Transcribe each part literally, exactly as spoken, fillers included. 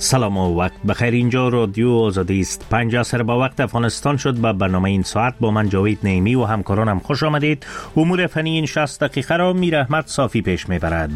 سلام و وقت بخیر. اینجا رادیو آزادی است. پنج عصر با وقت افغانستان شد. به برنامه این ساعت با من جاوید نعیمی و همکارانم خوش آمدید. امور فنی این شصت دقیقه را میر احمد صافی پیش میبرد.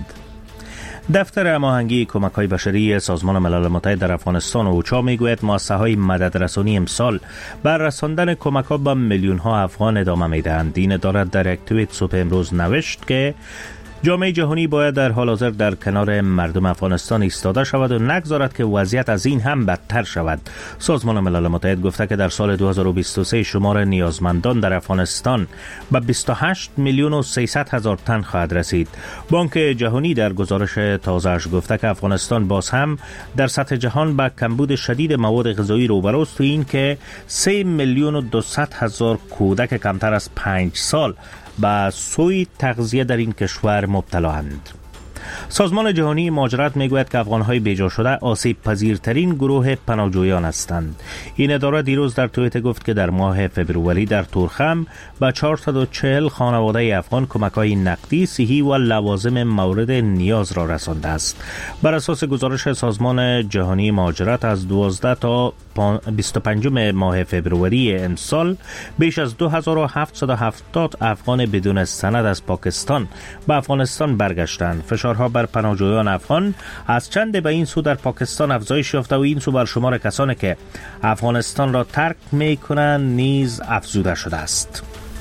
دفتر هماهنگی کمک‌های بشری سازمان ملل متحد در افغانستان اوچا میگوید مؤسسه‌های مددرسانی امسال بر رساندن کمک‌ها به میلیون‌ها افغان ادامه میدهند. این اداره در یک توییت صبح امروز نوشت که جامعه جهانی باید در حال حاضر در کنار مردم افغانستان ایستاده شود و نگذارد که وضعیت از این هم بدتر شود. سازمان ملل متحد گفته که در سال دو هزار و بیست و سه شمار نیازمندان در افغانستان به بیست و هشت میلیون و سیصد هزار تن خواهد رسید. بانک جهانی در گزارش تازه‌اش گفته که افغانستان باز هم در سطح جهان با کمبود شدید مواد غذایی روبروست و این که سه میلیون و دویست هزار کودک کمتر از پنج سال با سوی تغذیه در این کشور مبتلااند. سازمان جهانی مهاجرت میگوید که افغان‌های بیجا شده آسیب پذیرترین گروه پناهجویان هستند. این اداره دیروز در توییت گفت که در ماه فبروری در تورخم به چهارصد و چهل خانواده افغان کمک‌های نقدی، صحی و لوازم مورد نیاز را رسانده است. بر اساس گزارش سازمان جهانی مهاجرت از دوازده تا بیست و پنج ماه فبروری امسال بیش از دو هزار و هفتصد و هفتاد افغان بدون سند از پاکستان به افغانستان برگشتند. فشارها بر پناهجویان افغان از چند به این سو در پاکستان افزایش یافته و این سو بر شمار کسانی که افغانستان را ترک می‌کنند نیز افزوده شده است.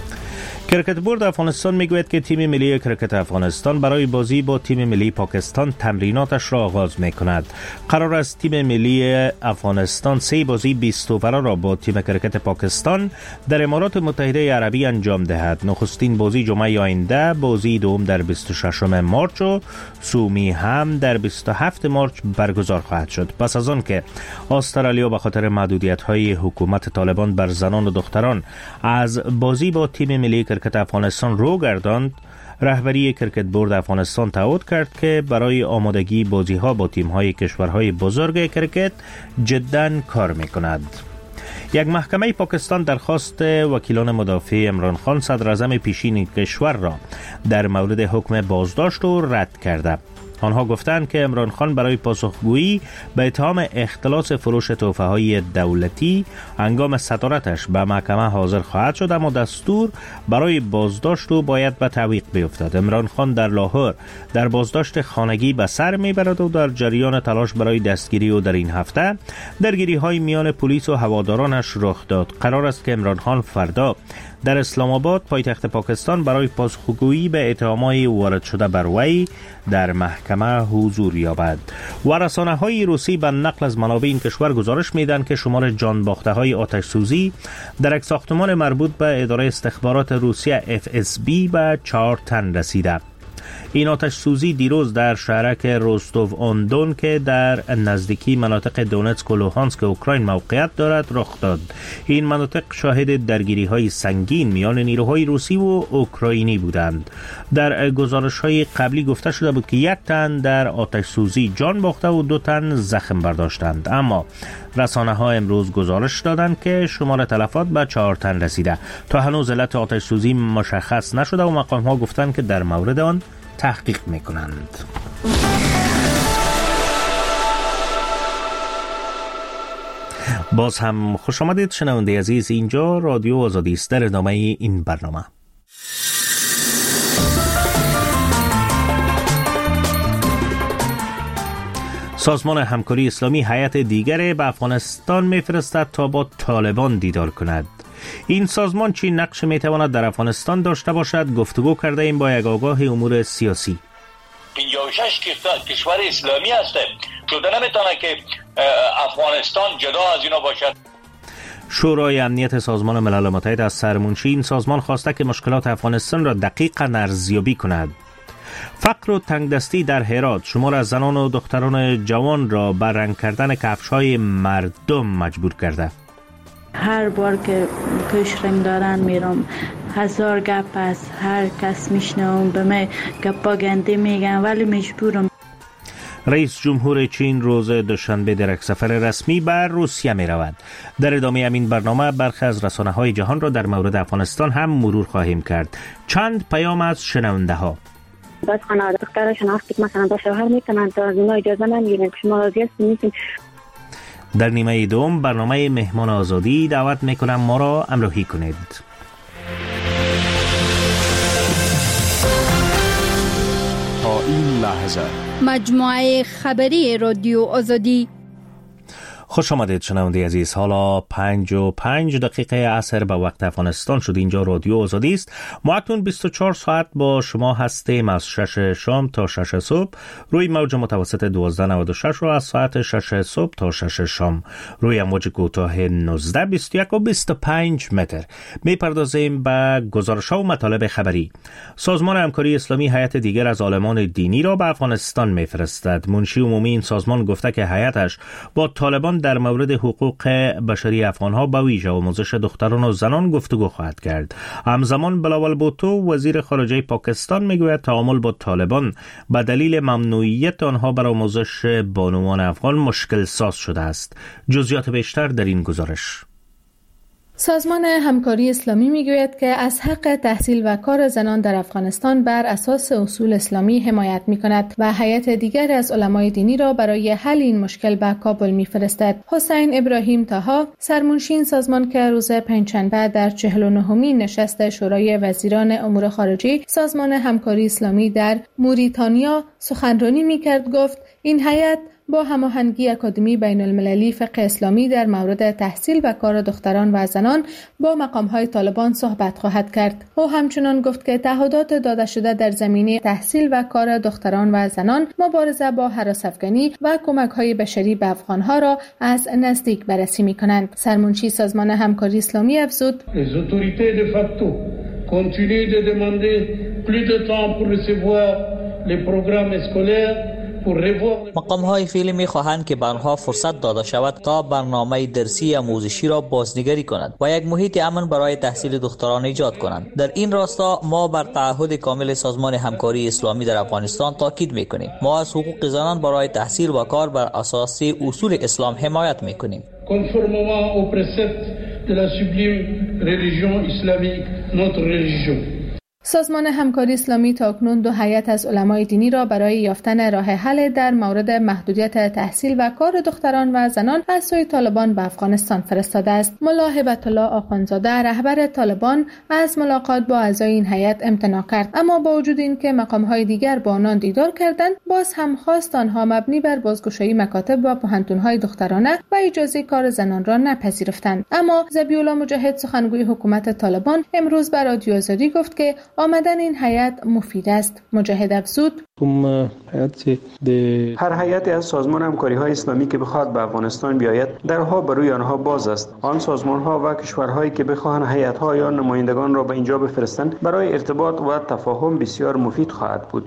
کرکت بورد افغانستان میگوید که تیم ملی کرکت افغانستان برای بازی با تیم ملی پاکستان تمریناتش را آغاز میکند. قرار است تیم ملی افغانستان سه بازی بیست اووره را با تیم کرکت پاکستان در امارات متحده عربی انجام دهد. نخستین بازی جمعه آینده، بازی دوم در بیست و ششم مارچ و سومی هم در بیست و هفتم مارچ برگزار خواهد شد. پس از آن که استرالیا به خاطر محدودیت‌های حکومت طالبان بر زنان و دختران از بازی با تیم ملی کرکت افغانستان رو گرداند، رهبری کرکت بورد افغانستان تعهد کرد که برای آمادگی بازی‌ها با تیم‌های کشورهای بزرگ کرکت جداً کار می‌کند. یک محکمه پاکستان درخواست وکیلان مدافع عمران خان صدر اعظم پیشین کشور را در مورد حکم بازداشت و رد کرده. آنها گفتند که عمران خان برای پاسخگویی به اتهام اختلاس فروش تحفه‌های دولتی هنگام صدارتش به محکمه حاضر خواهد شد، اما دستور برای بازداشت او باید به تعویق بیفتد. عمران خان در لاهور در بازداشت خانگی به سر میبرد و در جریان تلاش برای دستگیری او در این هفته درگیری‌های میان پلیس و هوادارانش رخ داد. قرار است که عمران خان فردا در اسلام آباد پایتخت پاکستان برای پاسخگویی به اتهامات وارد شده بر وی در محکمه حضور یابد. و رسانه‌های روسی به نقل از منابع این کشور گزارش میدن که شمار جان باخته‌های آتش سوزی در یک ساختمان مربوط به اداره استخبارات روسیه اف اس بی به چهار تن رسیده. این آتش سوزی دیروز در شهرک روستوف آن دون که در نزدیکی مناطق دونتسک و لوهانسک اوکراین موقعیت دارد رخ داد. این مناطق شاهد درگیری‌های سنگین میان نیروهای روسی و اوکراینی بودند. در گزارش‌های قبلی گفته شده بود که یک تن در آتش سوزی جان باخته و دو تن زخم برداشتند، اما رسانه‌ها امروز گزارش دادند که شمار تلفات به چهار تن رسیده. تا هنوز علت آتش سوزی مشخص نشده و مقام‌ها گفتند که در مورد آن تحقیق میکنند. باز هم خوش آمدید شنونده عزیز. اینجا رادیو آزادی است. در ادامه این برنامه سازمان همکاری اسلامی هیئت دیگر به افغانستان میفرستد تا با طالبان دیدار کند. این سازمان چی نقش میتواند در افغانستان داشته باشد؟ گفتگو کرده ایم با یک آگاه امور سیاسی. پنجاه و شش کشور اسلامی هسته، شده نمیتونه که افغانستان جدا از اینا باشد. شورای امنیت سازمان ملل متحد از سرمنشی این سازمان خواسته که مشکلات افغانستان را دقیقاً ارزیابی کند. فقر و تنگدستی در هرات شمار از زنان و دختران جوان را بر رنگ کردن کفش‌های مردم مجبور کرده. هر بار که کشرم دارن میرم هزار گپ از هر کس میشنوم، به من گپا گنده میگن ولی مجبورم. رئیس جمهور چین روز دوشنبه در یک سفر رسمی بر روسیه می رود. در ادامه همین برنامه برخی از رسانه‌های جهان را در مورد افغانستان هم مرور خواهیم کرد. چند پیام از شنونده ها. بس خانواده دخترشون وقتی مثلا با شوهر میکنن تا از اونا اجازه نمیگیرن که شما راضی هستین نیستین. در نیمه دوم برنامه مهمان آزادی دعوت میکنم ما را همراهی کنید. تا این لحظه مجموعه خبری رادیو آزادی. خوش آمدید شنونده عزیز. حالا پنج و پنج دقیقه عصر به وقت افغانستان شد. اینجا رادیو آزادی است. ما اکنون بیست و چهار ساعت با شما هستیم، از شش شام تا شش صبح روی موج متوسط دوازده نود و شش و از ساعت شش صبح تا شش شام روی موج کوتاه نوزده بیست و یک و بیست و پنج متر. میپردازیم به گزارش‌ها و مطالب خبری. سازمان همکاری اسلامی هیئت دیگر از عالمان دینی را به افغانستان میفرستد. منشی عمومی این سازمان گفته که هیئتش با طالبان در مورد حقوق بشری افغانها به ویژه آموزش دختران و زنان گفتگو خواهد کرد. همزمان بلاول بوتو وزیر خارجه پاکستان میگوید تعامل با طالبان به دلیل ممنوعیت آنها بر آموزش بانوان افغان مشکل ساز شده است. جزئیات بیشتر در این گزارش. سازمان همکاری اسلامی میگوید که از حق تحصیل و کار زنان در افغانستان بر اساس اصول اسلامی حمایت میکند و هیئت دیگر از علمای دینی را برای حل این مشکل به کابل میفرستد. حسین ابراهیم طاها، سرمنشی این سازمان که روز پنجشنبه در چهل و نهمین نشست شورای وزیران امور خارجه سازمان همکاری اسلامی در موریتانیا سخنرانی میکرد، گفت این هیئت با هماهنگی اکادمی بین المللی فقه اسلامی در مورد تحصیل و کار دختران و زنان با مقام‌های طالبان صحبت خواهد کرد. او همچنان گفت که تعهدات داده شده در زمینه تحصیل و کار دختران و زنان، مبارزه با هراس‌افکنی و کمک‌های بشری به افغان‌ها را از نزدیک بررسی می‌کنند. سرمنشی سازمان همکاری اسلامی افزود: Les autorités de facto continuent de demander plus de temps pour recevoir les programmes scolaires. مقام‌های فعلی می‌خواهند که به آنها فرصت داده شود تا برنامه درسی آموزشی را بازنگری کنند و یک محیط امن برای تحصیل دختران ایجاد کنند. در این راستا ما بر تعهد کامل سازمان همکاری اسلامی در افغانستان تاکید می‌کنیم. ما از حقوق زنان برای تحصیل و کار بر اساس اصول اسلام حمایت می‌کنیم. Conformément aux préceptes de la sublime religion islamique, notre religion. سازمان همکاری اسلامی تاکنون دو هیئت از علمای دینی را برای یافتن راه حل در مورد محدودیت تحصیل و کار دختران و زنان از سوی طالبان به افغانستان فرستاده است. ملا هبت الله آخوندزاده، رهبر طالبان، از ملاقات با اعضای این هیئت امتناع کرد، اما با وجود اینکه مقام‌های دیگر با آنان دیدار کردند، باز هم خواست آنها مبنی بر بازگشایی مکاتب و پوهنتون‌های دخترانه و اجازه کار زنان را نپذیرفتند. اما ذبیح الله مجاهد، سخنگوی حکومت طالبان، امروز به رادیو آزادی گفت که آمدن این هیئت مفید است. مجاهد افزود: هر هیئتی از سازمان همکاری های اسلامی که بخواد به افغانستان بیاید درها برای آنها باز است. آن سازمان ها و کشورهایی که بخواهند هیئت ها یا نمایندگان را به اینجا بفرستند برای ارتباط و تفاهم بسیار مفید خواهد بود.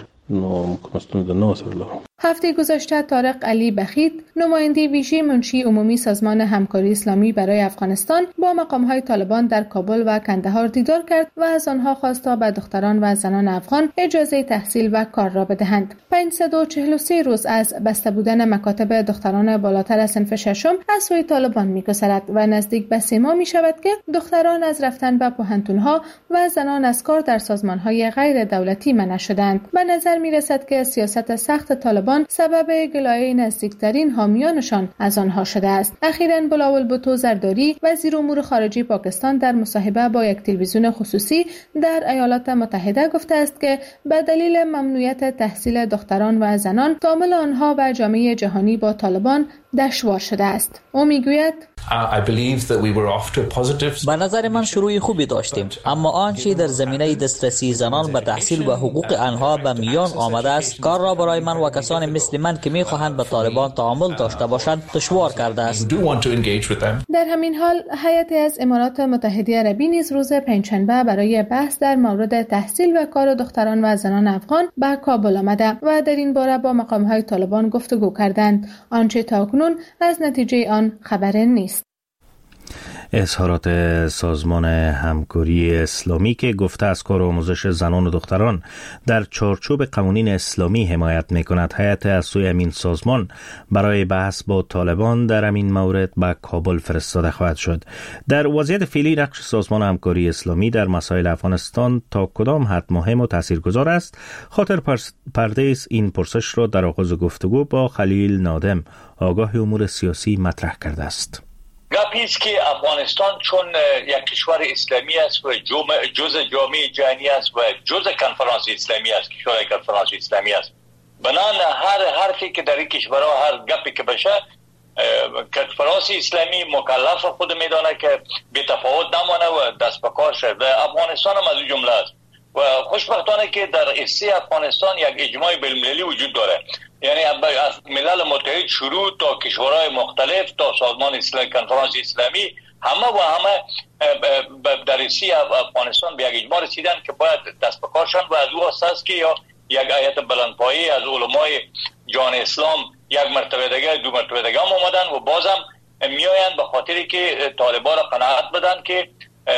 هفته گذشته طارق علی بخیت، نماینده ویژه منشی عمومی سازمان همکاری اسلامی برای افغانستان، با مقام‌های طالبان در کابل و کندهار دیدار کرد و از آنها خواست تا به دختران و زنان افغان اجازه تحصیل و کار را بدهند. پانصد و چهل و سه روز از بسته بودن مکاتب دختران بالاتر از صنف ششم از سوی طالبان می‌گذرد و نزدیک به سه ماه می‌شود که دختران از رفتن به پوهنتون‌ها و زنان از کار در سازمان‌های غیر دولتی منع شدند. به نظر می‌رسد که سیاست سخت طالبان سبب گلایه نزدیکترین حامیانشان از آنها شده است. اخیراً بلاول بوتو زرداری، وزیر امور خارجه پاکستان، در مصاحبه با یک تلویزیون خصوصی در ایالات متحده گفته است که به دلیل ممنوعیت تحصیل دختران و زنان، تعامل آنها و جامعه جهانی با طالبان دشوار شده است. او میگوید: به نظر من شروع خوبی داشتیم، اما آنچه در زمینه دسترسی زنان به تحصیل و حقوق آنها به میان آمده است، کار را برای من و کسانی مثل من که میخواهند به طالبان تعامل داشته باشند دشوار کرده است. در همین حال هیئتی از امارات متحده عربی نیز روز پنجشنبه برای بحث در مورد تحصیل و کار دختران و زنان افغان به کابل آمده و در این باره با مقام‌های طالبان گفتگو کردند. آنچه تاکنون از نتیجه آن خبر نیست. اظهارات سازمان همکاری اسلامی که گفته از کار آموزش زنان و دختران در چارچوب قوانین اسلامی حمایت می‌کند، هیئت از سوی همین سازمان برای بحث با طالبان در همین مورد به کابل فرستاده خواهد شد. در وضعیت فعلی نقش سازمان همکاری اسلامی در مسائل افغانستان تا کدام حد مهم و تاثیرگذار است؟ خاطر پردیس این پرسش را در آغاز گفتگو با خلیل نادم، آگاه امور سیاسی، مطرح کرده است. گپی است که افغانستان چون یک کشور اسلامی است و جزء جامعه جهانی است و جزء کنفرانس اسلامی است، کشور کنفرانس اسلامی است، بنان هر حرفی که در این کشورها، هر گپی که بشه، کنفرانس اسلامی مکلف خود میدانه که بی تفاوت نمانه و دست به کار شد. افغانستان هم از این جمله است و خوشبختانه که در قصه افغانستان یک اجماع بین‌المللی وجود داره، یعنی از ملل متحد شروع تا کشورهای مختلف تا سازمان اسلامی، کنفرانس اسلامی، همه و همه در قصه افغانستان به یک اجماع رسیدن که باید دست به کار شوند و از او است که یا یک هیئت بلندپایه از علمای جان اسلام یک مرتبه دیگه، دو مرتبه دیگه هم اومدن و بازم میآیند به خاطری که طالبان را قناعت بدن که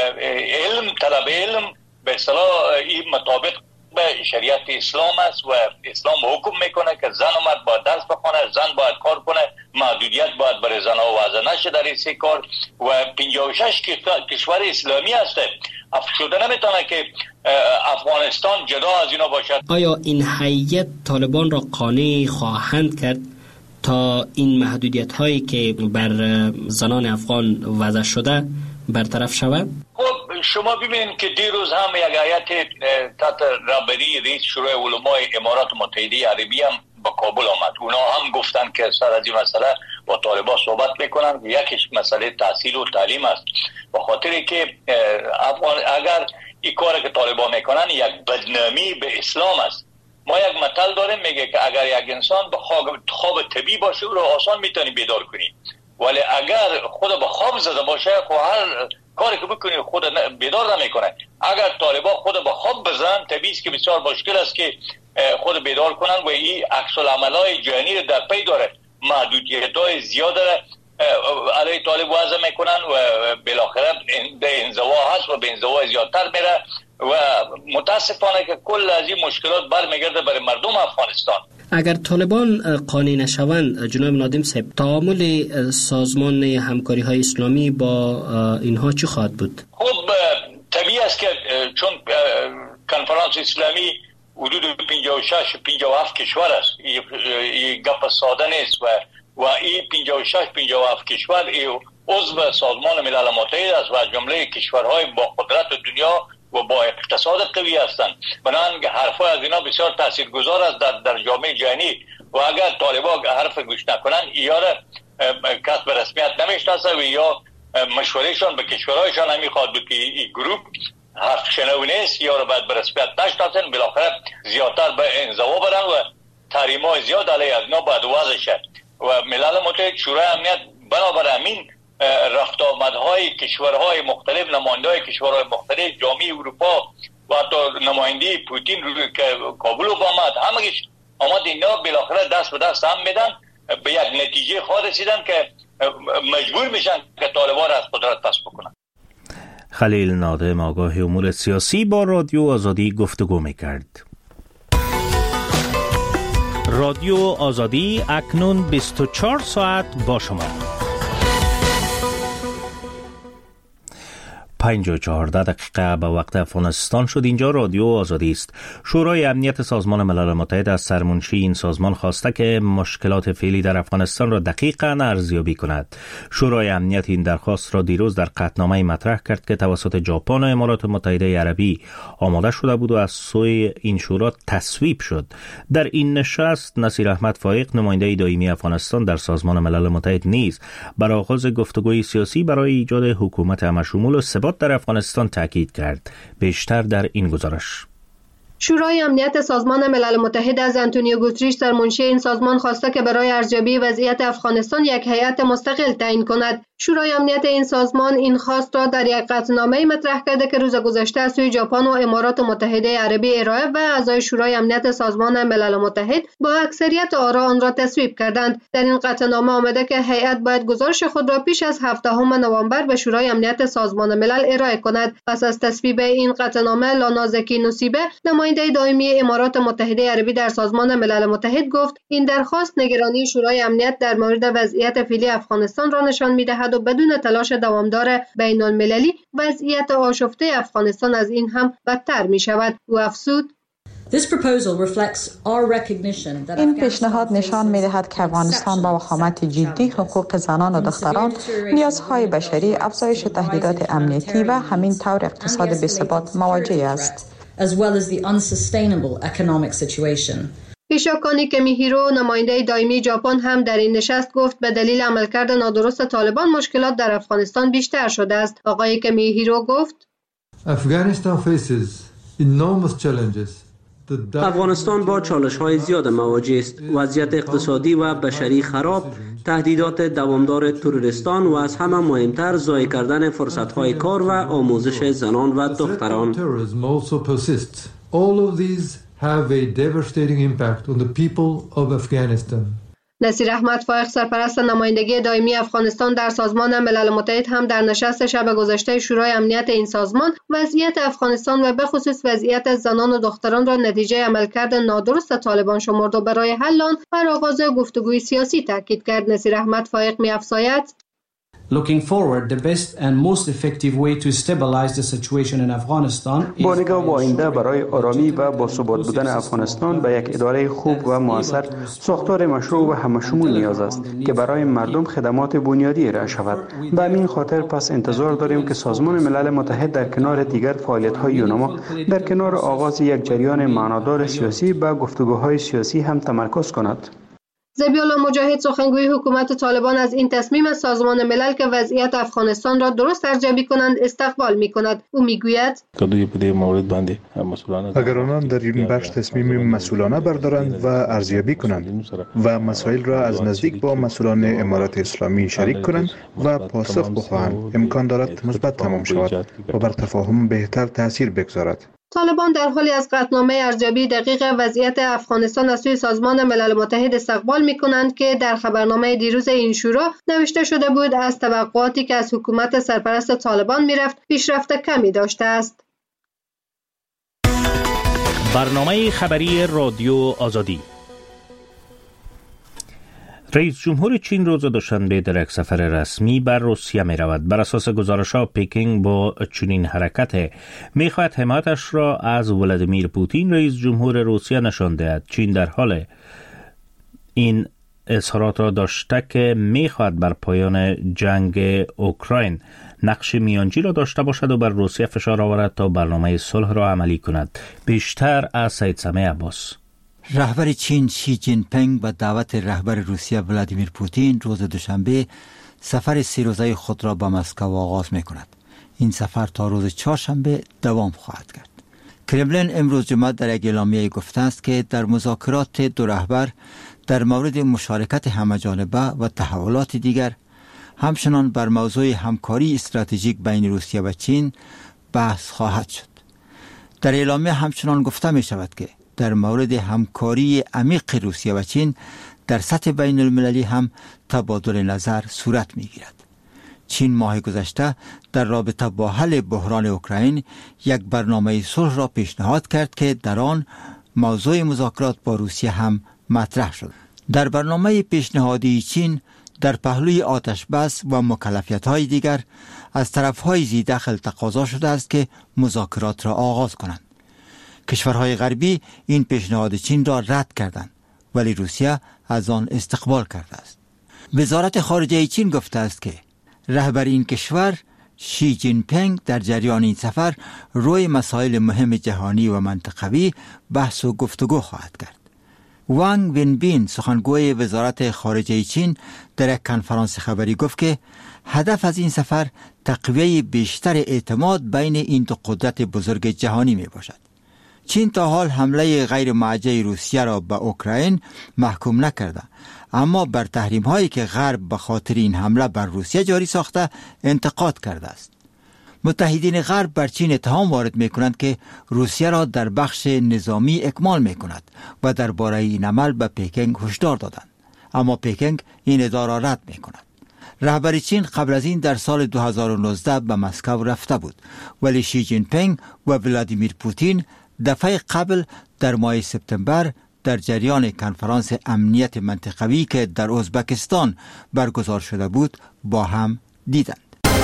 علم، طلب علم به اصطلاح این مطابق به شریعت اسلام است و اسلام حکم میکنه که زن و مرد باید درس بخونه، زن باید کار کنه، محدودیت باید برای زن ها وضع نشه در این کار و پنجاه و شش کشور اسلامی هسته. شده نمیتونه که افغانستان جدا از اینا باشد. آیا این هیئت طالبان را قانع خواهند کرد تا این محدودیت هایی که بر زنان افغان وضع شده برطرف شود؟ خب شما ببینید که دیروز هم یک هیئت تحت رهبری رئیس شورای علمای امارات متحده عربی هم به کابل آمد. اونا هم گفتن که سر از این مسئله با طالبان صحبت میکنن. یکیش مسئله تحصیل و تعلیم است، به خاطری که افغان اگر این کار که طالبان میکنن یک بدنامی به اسلام است. ما یک مثل داریم میگه که اگر یک انسان به خواب, خواب طبیعی باشه او رو آسان میتونی بیدار کنی، ولی اگر خود به خواب زده باشه خب هر کاری که بکنی خود بیدار نمیکنه. اگر طالبان خود به خواب بزنن طبیعی است که بسیار مشکل است که خود بیدار کنن و این عکس العملای جهانی در پی داره. محدودیت‌های زیاد علیه طالب وضع میکنن و بالاخره به انزوا هست و به انزوا زیادتر میره و متاسفانه که کل از این مشکلات برمیگرده برای مردم افغانستان. اگر طالبان قانع نشوند جناب نادم صاحب، تعامل سازمان همکاری های اسلامی با اینها چی خواهد بود؟ خب طبیعی است که چون کنفرانس اسلامی حدود پنجاه و شش پنجاه و هفت کشور است، این گپ ساده نیست و و این پنجاه و شش پنجاه و هفت کشور ای عضو سازمان ملل متحد است و از جمله کشورهای با قدرت دنیا و با اقتصاد قوی هستند. بنابراین حرفای از اینا بسیار تاثیرگذار است در در جامعه جهانی و اگر طالبان حرف گوش نکنن یا کس به رسمیت نمیشناسه و یا مشورهشان به کشورهایشان نمیخواد که این گروه حرف شنو نیست یا رو باید به رسمیت نشناسن، بالاخره زیادتر به انزوا برن و تحریم‌های زیاد علیه از اینا باید وضع شد و ملل متحد شورای امنیت بنابر همین رفت آمدهای کشورهای مختلف، نماینده‌های کشورهای مختلف، جامعه اروپا و حتی نماینده پوتین رو که کابل آمد، همگیش آمد اینا بالاخره دست به دست هم میدن به یک نتیجه خواهد رسیدن که مجبور میشن که طالبان از قدرت پس بکنن. خلیل نادم، آگاه امور سیاسی، با رادیو آزادی گفتگو میکرد. رادیو آزادی اکنون بیست و چهار ساعت با شما. پنج و چهارده دقیقه به وقت افغانستان شد. اینجا رادیو آزادی است. شورای امنیت سازمان ملل متحد از سرمنشی این سازمان خواسته که مشکلات فعلی در افغانستان را دقیقاً ارزیابی کند. شورای امنیت این درخواست را دیروز در قطعنامه مطرح کرد که توسط ژاپن و امارات متحده عربی آماده شده بود و از سوی این شورا تصویب شد. در این نشست نصیر احمد فایق، نماینده دائمی افغانستان در سازمان ملل متحد، نیز بر آغاز گفتگوی سیاسی برای ایجاد حکومت همشمول و ثبات در افغانستان تاکید کرد. بیشتر در این گزارش. شورای امنیت سازمان ملل متحد از آنتونیو گوتریش در منشی این سازمان خواسته که برای ارزیابی وضعیت افغانستان یک هیئت مستقل تعیین کند. شورای امنیت این سازمان این خواست را در یک قطعنامه مطرح کرده که روز گذشته از سوی ژاپن و امارات متحده عربی ارائه و اعضای شورای امنیت سازمان ملل متحد با اکثریت آرا آن را تصویب کردند. در این قطعنامه آمده که هیئت باید گزارش خود را پیش از هفدهم نوامبر به شورای امنیت سازمان ملل ارائه کند. پس از تصویب این قطعنامه، لانا زکی نصیبه، نماینده دائمی امارات متحده عربی در سازمان ملل متحد، گفت این درخواست نگرانی شورای امنیت در مورد وضعیت فعلی افغانستان را نشان می‌دهد و بدون تلاش دوامدار بین المللی وضعیت آشفته افغانستان از این هم بدتر می‌شود. او افزود: این پیشنهاد نشان می‌دهد که افغانستان با وخامت جدی حقوق زنان و دختران، نیازهای بشری، افزایش تهدیدات امنیتی و همین طور اقتصاد بی‌ثبات مواجه است. as well as the unsustainable economic situation. هیشاکانی کمیهیرو، نماینده دائمی ژاپن، هم در این نشست گفت به دلیل عملکرد نادرست طالبان مشکلات در افغانستان بیشتر شده است. آقای کمیهیرو گفت: Afghanistan faces enormous challenges. افغانستان با چالش‌های زیاد مواجه است. وضعیت اقتصادی و بشری خراب، تهدیدات دوامدار تروریستان و از همه مهمتر ضایع کردن فرصت‌های کار و آموزش زنان و دختران. All of these have a devastating impact on the people of Afghanistan. نصیر احمد فائق، سرپرست نمایندگی دائمی افغانستان در سازمان ملل متحد، هم در نشست شب گذشته شورای امنیت این سازمان وضعیت افغانستان و به خصوص وضعیت زنان و دختران را نتیجه عملکرد نادرست طالبان شمرد و برای حل آن بر آغاز گفتگوی سیاسی تاکید کرد. نصیر احمد فائق می‌افزاید: Looking forward, the best and most effective way to stabilize the situation in Afghanistan با نگاه به آینده برای آرامی و باثبات بودن افغانستان به یک اداره خوب و موثر، ساختار مشروع و همشمول نیاز است که برای مردم خدمات بنیادی ارائه شود. به همین خاطر پس انتظار داریم که سازمان ملل متحد در کنار دیگر فعالیت‌های یونما، در کنار آغاز یک جریان معنادار سیاسی به گفتگوهای سیاسی هم تمرکز کند. ذبیح الله مجاهد، سخنگوی حکومت طالبان، از این تصمیم از سازمان ملل که وضعیت افغانستان را درست ارزیابی کنند استقبال می‌کند. او می‌گوید: اگر آنان در این بخش تصمیم مسئولانه بردارند و ارزیابی کنند و مسائل را از نزدیک با مسئولان امارات اسلامی شریک کنند و پاسخ بخواهند، امکان دارد مثبت تمام شود و بر تفاهم بهتر تاثیر بگذارد. طالبان در حالی از قطعنامه ارزیابی دقیق وضعیت افغانستان از سوی سازمان ملل متحد استقبال می‌کنند که در خبرنامه دیروز این شورا نوشته شده بود از توقعاتی که از حکومت سرپرست طالبان می‌رفت پیشرفت کمی داشته است. برنامه خبری رادیو آزادی. رئیس جمهور چین روز دوشنبه در یک سفر رسمی بر روسیه می رود. بر اساس گزارش‌ها پکینگ با چنین حرکت می خواهد حمایتش را از ولادیمیر پوتین رئیس جمهور روسیه نشان دهد. چین در حال این اظهارات را داشته که می خواهد بر پایان جنگ اوکراین نقش میانجی را داشته باشد و بر روسیه فشار آورد تا برنامه صلح را عملی کند. بیشتر از سید سمیع عباس. رهبر چین شی جین پینگ و دعوت رهبر روسیه ولادیمیر پوتین روز دوشنبه سفر سه روزه خود را به مسکو آغاز می کند. این سفر تا روز چهارشنبه دوام خواهد کرد. کرملین امروز جمعه در یک اعلامیه گفته است که در مذاکرات دو رهبر در مورد مشارکت همه‌جانبه و تحولات دیگر، همچنان بر موضوع همکاری استراتژیک بین روسیه و چین بحث خواهد شد. در اعلامیه همچنان گفته می شود که در مورد همکاری عمیق روسیه و چین در سطح بین المللی هم تبادل نظر صورت می گیرد. چین ماه گذشته در رابطه با حل بحران اوکراین یک برنامه صلح را پیشنهاد کرد که در آن موضوع مذاکرات با روسیه هم مطرح شد. در برنامه پیشنهادی چین در پهلوی آتش بس و مکلفیت‌های دیگر از طرف‌های ذی دخل تقاضا شده است که مذاکرات را آغاز کنند. کشورهای غربی این پیشنهاد چین را رد کردند، ولی روسیه از آن استقبال کرده است. وزارت خارجه چین گفته است که رهبر این کشور شی جین پینگ در جریان این سفر روی مسائل مهم جهانی و منطقوی بحث و گفتگو خواهد کرد. وانگ وینبین، سخنگوی وزارت خارجه چین، در یک کنفرانس خبری گفت که هدف از این سفر تقویه بیشتر اعتماد بین این دو قدرت بزرگ جهانی می باشد. چین تا حال حمله غیر موجه روسیه را به اوکراین محکوم نکرده، اما بر تحریم هایی که غرب به خاطر این حمله بر روسیه جاری ساخته انتقاد کرده است. متحدین غرب بر چین اتهام وارد می کنند که روسیه را در بخش نظامی اکمال می کند و درباره این عمل به پکینگ هشدار دادند، اما پکینگ این ادعا را رد می کند. رهبر چین قبل از این در سال دو هزار و نوزده به مسکو رفته بود، ولی شی جین پینگ و ولادیمیر پوتین دفعه قبل در ماه سپتامبر در جریان کنفرانس امنیت منطقوی که در ازبکستان برگزار شده بود با هم دیدند.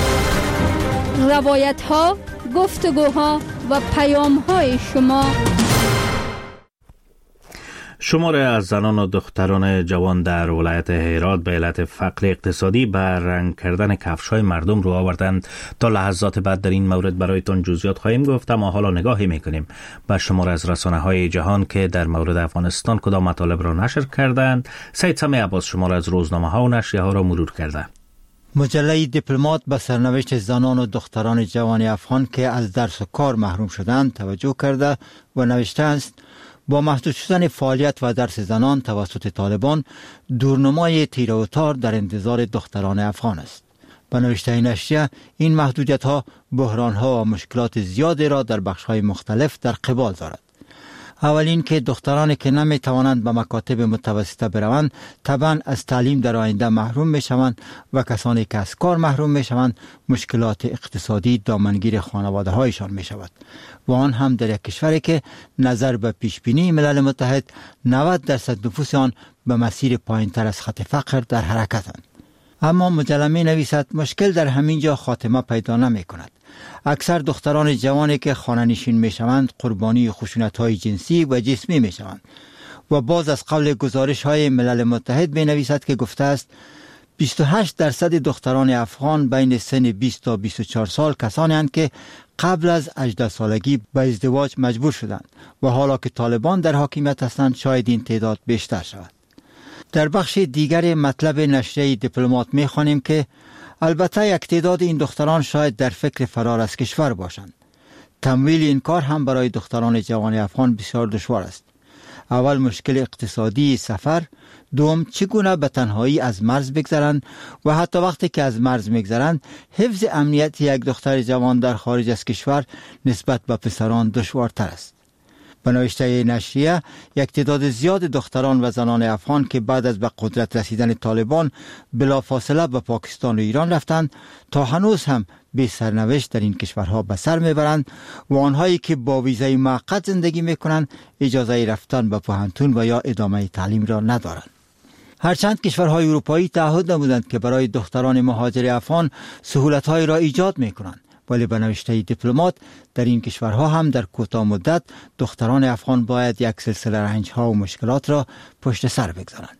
روایت ها، گفتگوها و پیام های شما. شماره از زنان و دختران جوان در ولایت هرات به علت فقر اقتصادی بر رنگ کردن کفش‌های مردم رو آوردند. تا لحظات بعد در این مورد برایتون جزئیات خواهیم گفت، اما حالا نگاهی میکنیم به شماره از رسانه‌های جهان که در مورد افغانستان کدام مطالب را نشر کردند. سید سمی عباس شماره از روزنامه‌ها و نشریه‌ها را مرور کرده. مجله دیپلمات به سرنوشت زنان و دختران جوان افغان که از درس و کار محروم شدند توجه کرده و نوشته است: با محدود شدن فعالیت و درس زنان توسط طالبان، دورنمای تیر و تار در انتظار دختران افغان است. به نوشته نشریه، این محدودیت ها بحران ها و مشکلات زیادی را در بخش های مختلف در قبال دارد. اولین که دخترانی که نمی توانند به مکاتب متوسطه بروند طبعا از تعلیم در آینده محروم می شوند و کسانی که از کار محروم می شوند مشکلات اقتصادی دامنگیر خانواده هایشان می شود و آن هم در یک کشوری که نظر به پیش بینی ملل متحد نود درصد نفوس آن به مسیر پایین تر از خط فقر در حرکتند. اما مجله می نویسد مشکل در همین جا خاتمه پیدا نمی کند. اکثر دختران جوانی که خانه نشین می شوند قربانی خشونت های جنسی و جسمی می شوند و باز از قول گزارش های ملل متحد می نویسد که گفته است بیست و هشت درصد دختران افغان بین سن بیست تا بیست و چهار سال کسانی هستند که قبل از هجده سالگی به ازدواج مجبور شدند و حالا که طالبان در حاکمیت هستند شاید این تعداد بیشتر شود. در بخش دیگر مطلب نشریه دیپلمات می خوانیم که البته یک تعداد این دختران شاید در فکر فرار از کشور باشند. تمویل این کار هم برای دختران جوان افغان بسیار دشوار است. اول مشکل اقتصادی سفر، دوم چگونه به تنهایی از مرز بگذرند و حتی وقتی که از مرز میگذرند حفظ امنیت یک دختر جوان در خارج از کشور نسبت به پسران دشوارتر است. به نوشته نشریه، یک تعداد زیاد دختران و زنان افغان که بعد از به قدرت رسیدن طالبان بلافاصله به پاکستان و ایران رفتند تا هنوز هم بی سرنوشت در این کشورها به سر میبرند و آنهایی که با ویزای موقت زندگی میکنند اجازه رفتن به پوهنتون و یا ادامه تعلیم را ندارند. هرچند کشورهای اروپایی تعهد نمودند که برای دختران مهاجر افغان سهولت‌های را ایجاد میکنند، ولی به نوشته دیپلمات در این کشورها هم در کوتاه مدت دختران افغان باید یک سلسله رنج‌ها و مشکلات را پشت سر بگذارند.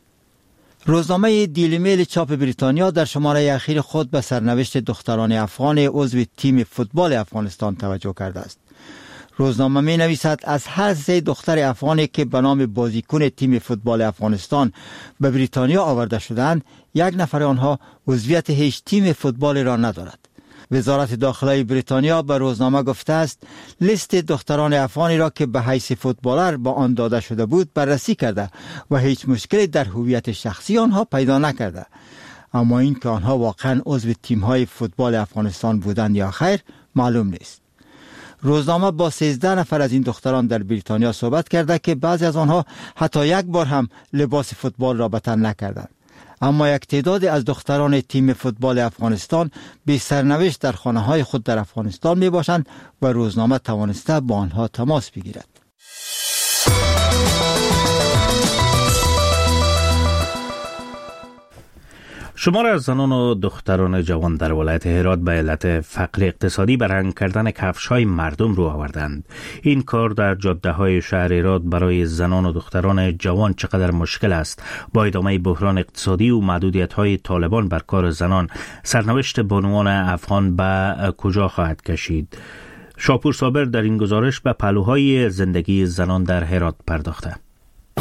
روزنامه دیلی میل چاپ بریتانیا در شماره اخیر خود به سرنوشت دختران افغان عضو تیم فوتبال افغانستان توجه کرده است. روزنامه می نویسد از هر سه دختر افغانی که به نام بازیکن تیم فوتبال افغانستان به بریتانیا آورده شدند، یک نفر آنها عضویت هیچ تیم فوتبال را ندارد. وزارت داخلی بریتانیا به روزنامه گفته است لیست دختران افغانی را که به حیث فوتبالر با آن داده شده بود بررسی کرده و هیچ مشکلی در هویت شخصی آنها پیدا نکرده، اما این که آنها واقعا عضو تیم‌های فوتبال افغانستان بودند یا خیر معلوم نیست. روزنامه با سیزده نفر از این دختران در بریتانیا صحبت کرده که بعضی از آنها حتی یک بار هم لباس فوتبال را به تن نکردند، اما یک تعداد از دختران تیم فوتبال افغانستان بی سرنوشت در خانه‌های خود در افغانستان می باشند و روزنامه توانسته با آنها تماس بگیرد. شمار از زنان و دختران جوان در ولایت هرات به علت فقر اقتصادی به رنگ کردن کفش‌های مردم رو آوردند. این کار در جاده‌های شهر هرات برای زنان و دختران جوان چقدر مشکل است. با ادامه بحران اقتصادی و محدودیت‌های طالبان بر کار زنان، سرنوشت بانوان افغان به کجا خواهد کشید؟ شاپور صابر در این گزارش به پهلوهای زندگی زنان در هرات پرداخته.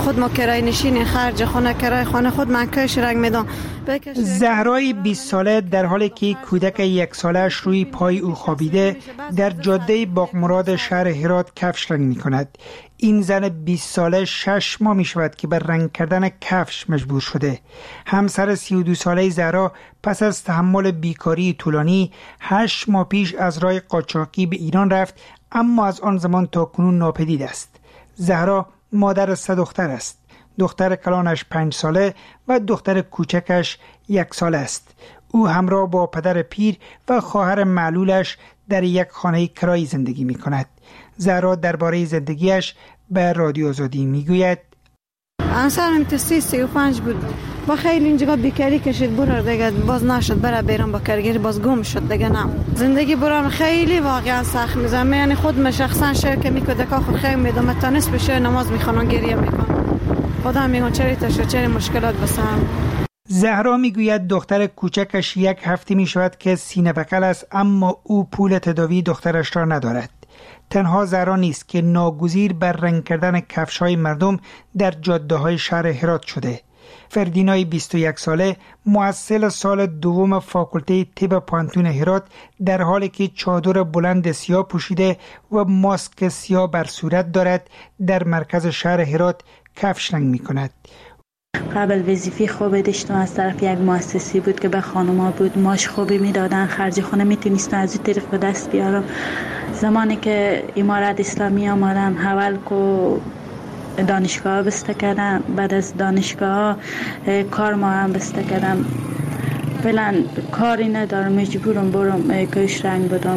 خود ما کرای نشین خرج خانه کرای خانه خود من کش رنگ میدم. زهرای بیست ساله در حالی که کودک یک سالش روی پای او خوابیده در جاده باغ مراد شهر هرات کفش رنگ می کند. این زن بیست ساله شش ماه می شود که بر رنگ کردن کفش مجبور شده. همسر سی و دو ساله زهرا پس از تحمل بیکاری طولانی هشت ماه پیش از راه قاچاقی به ایران رفت، اما از آن زمان تا کنون ناپدید است. زهرا مادر سه دختر است. دختر کلانش پنج ساله و دختر کوچکش یک ساله است. او همراه با پدر پیر و خواهر معلولش در یک خانه کرایی زندگی می کند. زهرا درباره زندگیش به رادیو آزادی می گوید: همسرم سی سی و پنج بود، با خیلی اینجا بیکاری کشید، برار دیگه باز نشد، برای بیرون با کارگری باز گم شد دیگه. نه زندگی برام خیلی واقعا سخت میزنه، یعنی خود من شخصا شعر که میکنه که خود خیلی میدم تا نصف شعر نماز میخوانم گریه میکنم، خدا میگم چرا تاشه چرا مشکلات بسام. زهرا میگوید دختر کوچکش یک هفته میشود که سینه بکل است، اما او پول تداوی دخترش را ندارد. تنها زهرا نیست که ناگزیر بر رنگ کردن کفش‌های مردم در جاده‌های شهر هرات شده. فردینای بیست و یک ساله محصل سال دوم فاکولته طب پانتون هرات در حالی که چادر بلند سیاه پوشیده و ماسک سیاه بر صورت دارد در مرکز شهر هرات کفش رنگ می کند. قبل وظیفه خوبی داشتم از طرف یک مؤسسه بود که به خانم‌ها بود، ماش خوبی میدادن، خرج خونه میتونستم از این طریق به دست بیارم. زمانی که امارت اسلامی آمدن حول کو دانشگاه بسته کردم، بعد از دانشگاه کار ما هم بسته کردم. فعلا کاری ندارم، مجبورم برم کش رنگ بدم.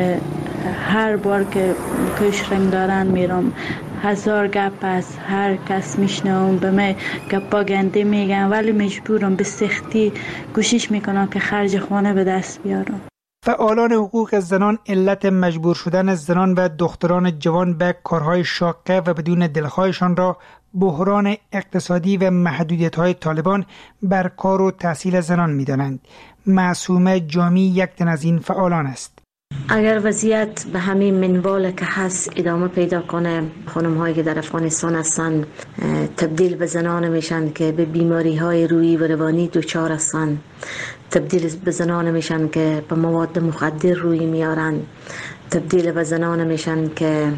هر بار که کش رنگ دارن میرم، هزار گپ است، هر کس میشنوم به من گپا گنده میگن، ولی مجبورم به سختی کوشش میکنم که خرج خانه به دست بیارم. فعالان حقوق زنان علت مجبور شدن زنان و دختران جوان به کارهای شاقه و بدون دلخواهشان را بحران اقتصادی و محدودیت‌های طالبان بر کار و تحصیل زنان می‌دانند. معصومه جامی یک تن از این فعالان است. اگر وضعیت به همین منوال که هست ادامه پیدا کنه، خانم هایی که در افغانستان هستن تبدیل به زنان میشن که به بیماری های روحی و روانی دچار هستن، تبدیل به زنان میشن که به مواد مخدر روی میارن، تبدیل به زنان میشن که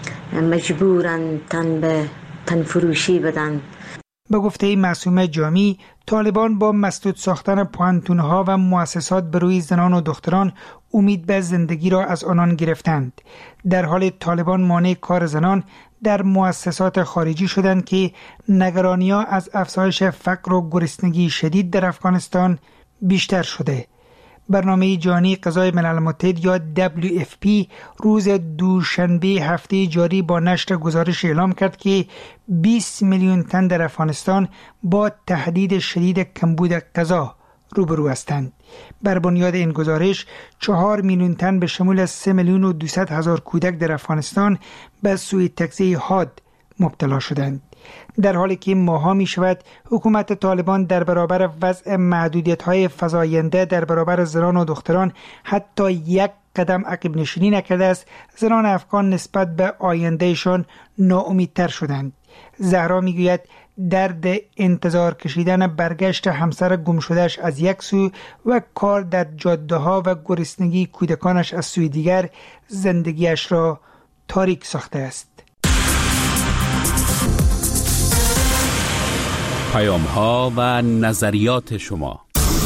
مجبورن تن به تن فروشی بدن. به گفته معصومه جامی، طالبان با مسدود ساختن پوانتونها و مؤسسات بروی زنان و دختران امید به زندگی را از آنان گرفتند. در حال طالبان مانع کار زنان در مؤسسات خارجی شدند که نگرانی‌ها از افزایش فقر و گرسنگی شدید در افغانستان بیشتر شده. برنامه جهانی غذای ملل متحد یا دبلیو اف پی روز دوشنبه هفته جاری با نشر گزارش اعلام کرد که بیست میلیون تن در افغانستان با تهدید شدید کمبود غذا روبرو هستند. بر بنیاد این گزارش چهار میلیون تن به شمول سه میلیون و دویست هزار کودک در افغانستان به سوی تغذیه حاد مبتلا شدند. در حالی که ماها می شود حکومت طالبان در برابر وضع محدودیت‌های فزاینده در برابر زنان و دختران حتی یک قدم عقب نشینی نکرده است، زنان افغان نسبت به آیندهشان ناامیدتر شدند. زهرا می گوید درد انتظار کشیدن برگشت همسر گم شدهش از یک سو و کار در جاده ها و گرسنگی کودکانش از سوی دیگر زندگیش را تاریک ساخته است. پیام ها و نظریات شما.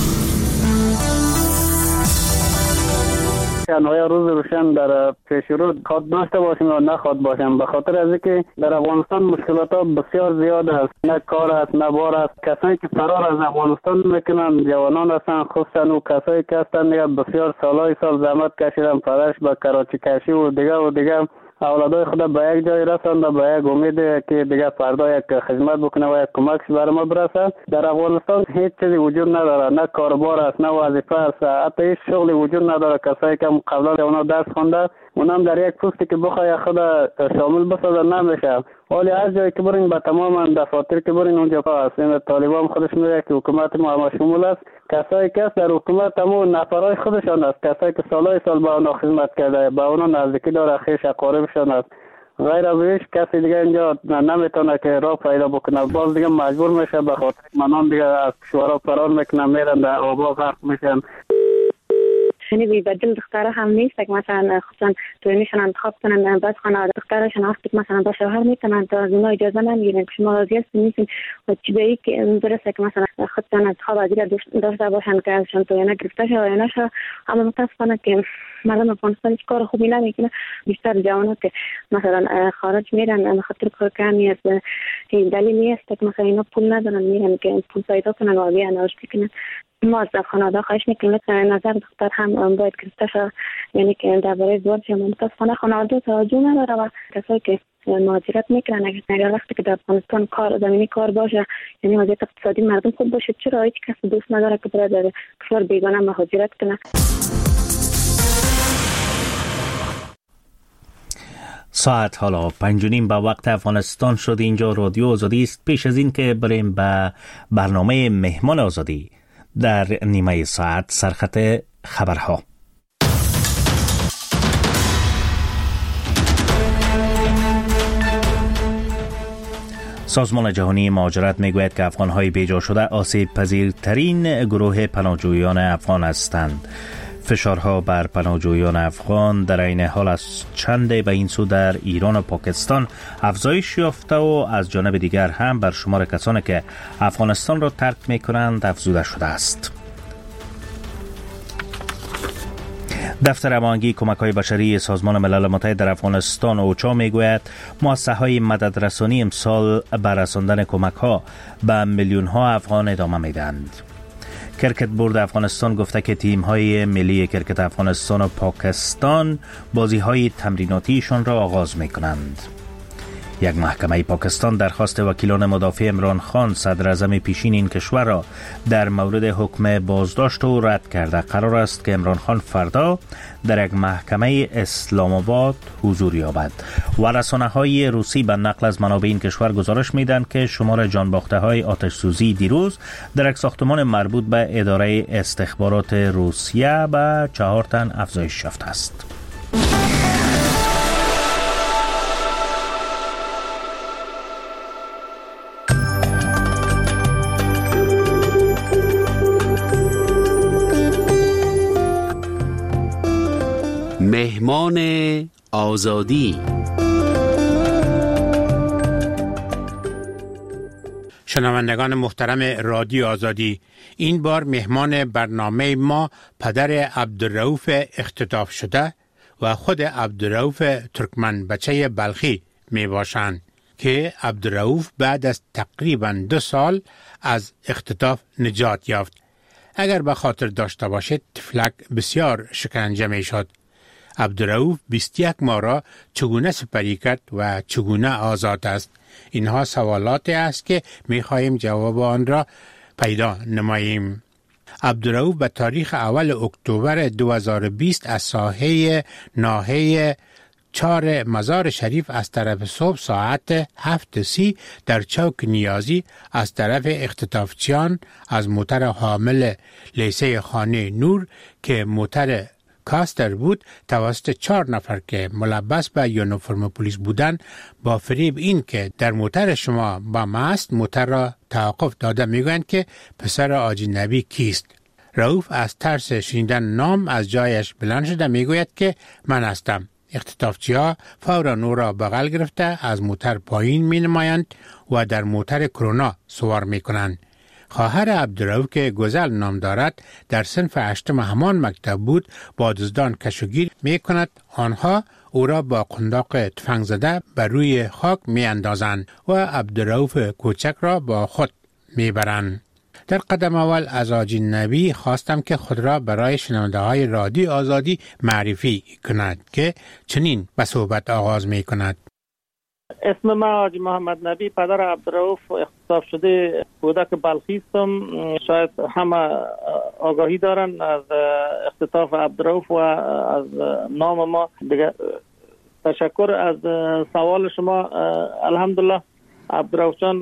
انواع روز روشن در پیش رو خواد داشته باشیم یا نخواد باشیم، به خاطر از اینکه در افغانستان مشکلات ها بسیار زیاد است، نه کار است نه بار است. کسایی که فرار از افغانستان میکنن جوانان هستن، خصوصا و کسایی که هستن بسیار سالهای سال زحمت کشیدن، پدرش به کراچی کشی و دیگه و دیگه اولادای خود به یک جای رساند، به یک امید که دیگه فردا یک خدمت بکنه و یک کمک برای ما برسه. در افغانستان هیچ چیزی وجود نداره، نه کاربار است نه وظیفه است، حتی هیچ شغلی وجود نداره. کسایی که قبلا اونا درس خونده اونم در یک پستی که بخوای خود شامل بسازه نمیشه. ولی هر جایی که برین به تمام دفاتر که برین اونجا هست. این طالبان خودش میگه که حکومت ما شمول است. کسایی که در حکومت همون نفرای خودشان است، کسایی که سالهای سال با اونا خدمت کرده، با اونا نزدیکی داره، خویش اقاربشان است. غیر از این کسی دیگه اینجا نمیتونه که راه پیدا بکنه. باز دیگه مجبور میشه به خاطر منان دیگه از کشورها فرار میکنن، میرن در آبا غرق میشن. یعنی بی‌بدل دخترها هم نیست که مثلا خصوصا توی میشن انتخاب کنن، بعض خانواده دخترشون وقتی مثلا با شوهر میتونن تا از اونا اجازه نمیگیرن که شما راضی هستین نیستین و چی به این که درسته که مثلا خودشان انتخاب عادی داشته باشن که ازشان توی نگرفته شه و نشه. اما متاسفانه که مردم افغانستان هیچ کار خوبی نمیکنه. بیشتر جوانان که مثلا خارج میرن به خاطر کار کردن از دلیلی است که مثلا اینا پول ندارن، میرن که پول پیدا کنن و بیان آشتی کنن. ما از خانواده خواهش میکنیم که نظر دختر هم باید گرفته شد، یعنی که درباره ازدواج متاسفانه خانواده توجه نداره و کسایی که مهاجرت میکنن اگر وقتی که در افغانستان کار زمینی کار باشه، یعنی وضعیت اقتصادی مردم خوب باشه، چرا هیچ کس دوست نداره که بره در کشور بیگانه مهاجرت کنه. ساعت حالا پنج و نیم به وقت افغانستان شد. اینجا رادیو آزادی است. پیش از این که بریم به برنامه مهمان آزادی در نیمه ساعت سرخط خبرها. سازمان جهانی مهاجرت میگوید که افغان‌های بیجا شده آسیب پذیرترین گروه پناهجویان افغان هستند. فشارها بر پناهجویان افغان در این حال از چند به این سو در ایران و پاکستان افزایش یافته و از جانب دیگر هم بر شمار کسانی که افغانستان را ترک می‌کنند افزوده شده است. دفتر هماهنگی کمک‌های بشری سازمان ملل متحد در افغانستان اوچا میگوید مؤسسه‌های مددرسانی امسال بر رساندن کمک‌ها به میلیون‌ها افغان ادامه میدهند. کرکت بورد افغانستان گفته که تیم‌های ملی کرکت افغانستان و پاکستان بازی‌های تمریناتیشان را آغاز می‌کنند. یک محکمه پاکستان درخواست وکیلان مدافع عمران خان صدر اعظم پیشین این کشور را در مورد حکم بازداشت و رد کرده. قرار است که عمران خان فردا در یک محکمه اسلام آباد حضور یابد. و رسانه‌های روسی به نقل از منابع این کشور گزارش می‌دهند که شمار جانباخته‌های آتش سوزی دیروز در یک ساختمان مربوط به اداره استخبارات روسیه به چهار تن افزایش یافته است. مهمان آزادی. شنوندگان محترم رادیو آزادی، این بار مهمان برنامه ما پدر عبدالرؤوف اختطاف شده و خود عبدالرؤوف ترکمن بچه بلخی می باشند که عبدالرؤوف بعد از تقریبا دو سال از اختطاف نجات یافت. اگر به خاطر داشته باشید طفلک بسیار شکنجه می شد. عبدالرؤوف بیست و یک ماه را چگونه سپری کرد و چگونه آزاد است؟ اینها سوالاتی است که می خواهیم جواب آن را پیدا نماییم. عبدالرؤوف به تاریخ اول اکتبر دو هزار و بیست از ساحه ناحیه چهار مزار شریف از طرف صبح ساعت هفت سی در چوک نیازی از طرف اختطافچیان از موتر حامل لیسه خانه نور که موتر کاستر بود توسط چهار نفر که ملبس به یونیفرم پلیس بودند با فریب این که در موتر شما با ماست موتر را توقف داده میگویند که پسر حاجی نبی کیست. رؤوف از ترس شنیدن نام از جایش بلند شده میگوید که من هستم. اختطافچی‌ها فورا او را بغل گرفته از موتر پایین می نمایند و در موتر کرونا سوار می کنند. خواهر عبدالرؤوف که گزل نام دارد در صنف هشتم همان مکتب بود با دزدان کشوگیر می کند. آنها او را با قنداق تفنگ زده بر روی خاک می اندازند و عبدالرؤوف کوچک را با خود می برند. در قدم اول از حاجی نبی خواستم که خود را برای شنونده های رادیو آزادی معرفی کند که چنین به صحبت آغاز می کند. اسم من حاجی محمد نبی، پدر عبدالرؤوف اختطاف شده کودک بلخی هستم. شاید همه آگاهی دارن از اختطاف عبدالرؤوف و از نام ما دیگه. تشکر از سوال شما. الحمدلله عبدالرؤوف جان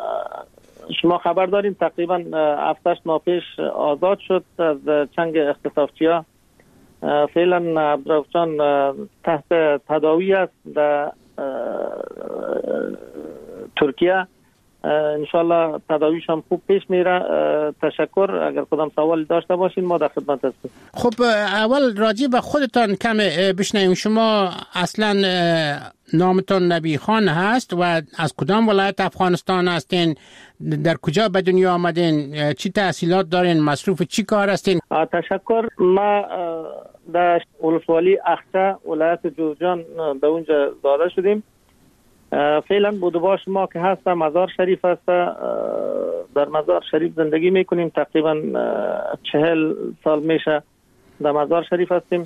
شما خبر دارین تقریبا هفت هشت ماه پیش آزاد شد از چنگ اختطافچی‌ها. فعلا عبدالرؤوف جان تحت تداوی است در ترکیه. انشالله تداویش هم خوب پیش میره. تشکر. اگر کدام سوال داشته باشین ما در خدمت هستیم. خب اول راجع به خودتان کم بشنویم. شما اصلا نامتان نبی خان هست و از کدام ولایت افغانستان هستین؟ در کجا به دنیا آمدین؟ چی تحصیلات دارین؟ مصروف چی کار هستین؟ تشکر. ما در ولسوالی اخچه ولایت جوزجان به اونجا زاده شدیم. فعلا بودباش ما که هست مزار شریف هست. در مزار شریف زندگی میکنیم. تقریبا چهل سال میشه در مزار شریف هستیم.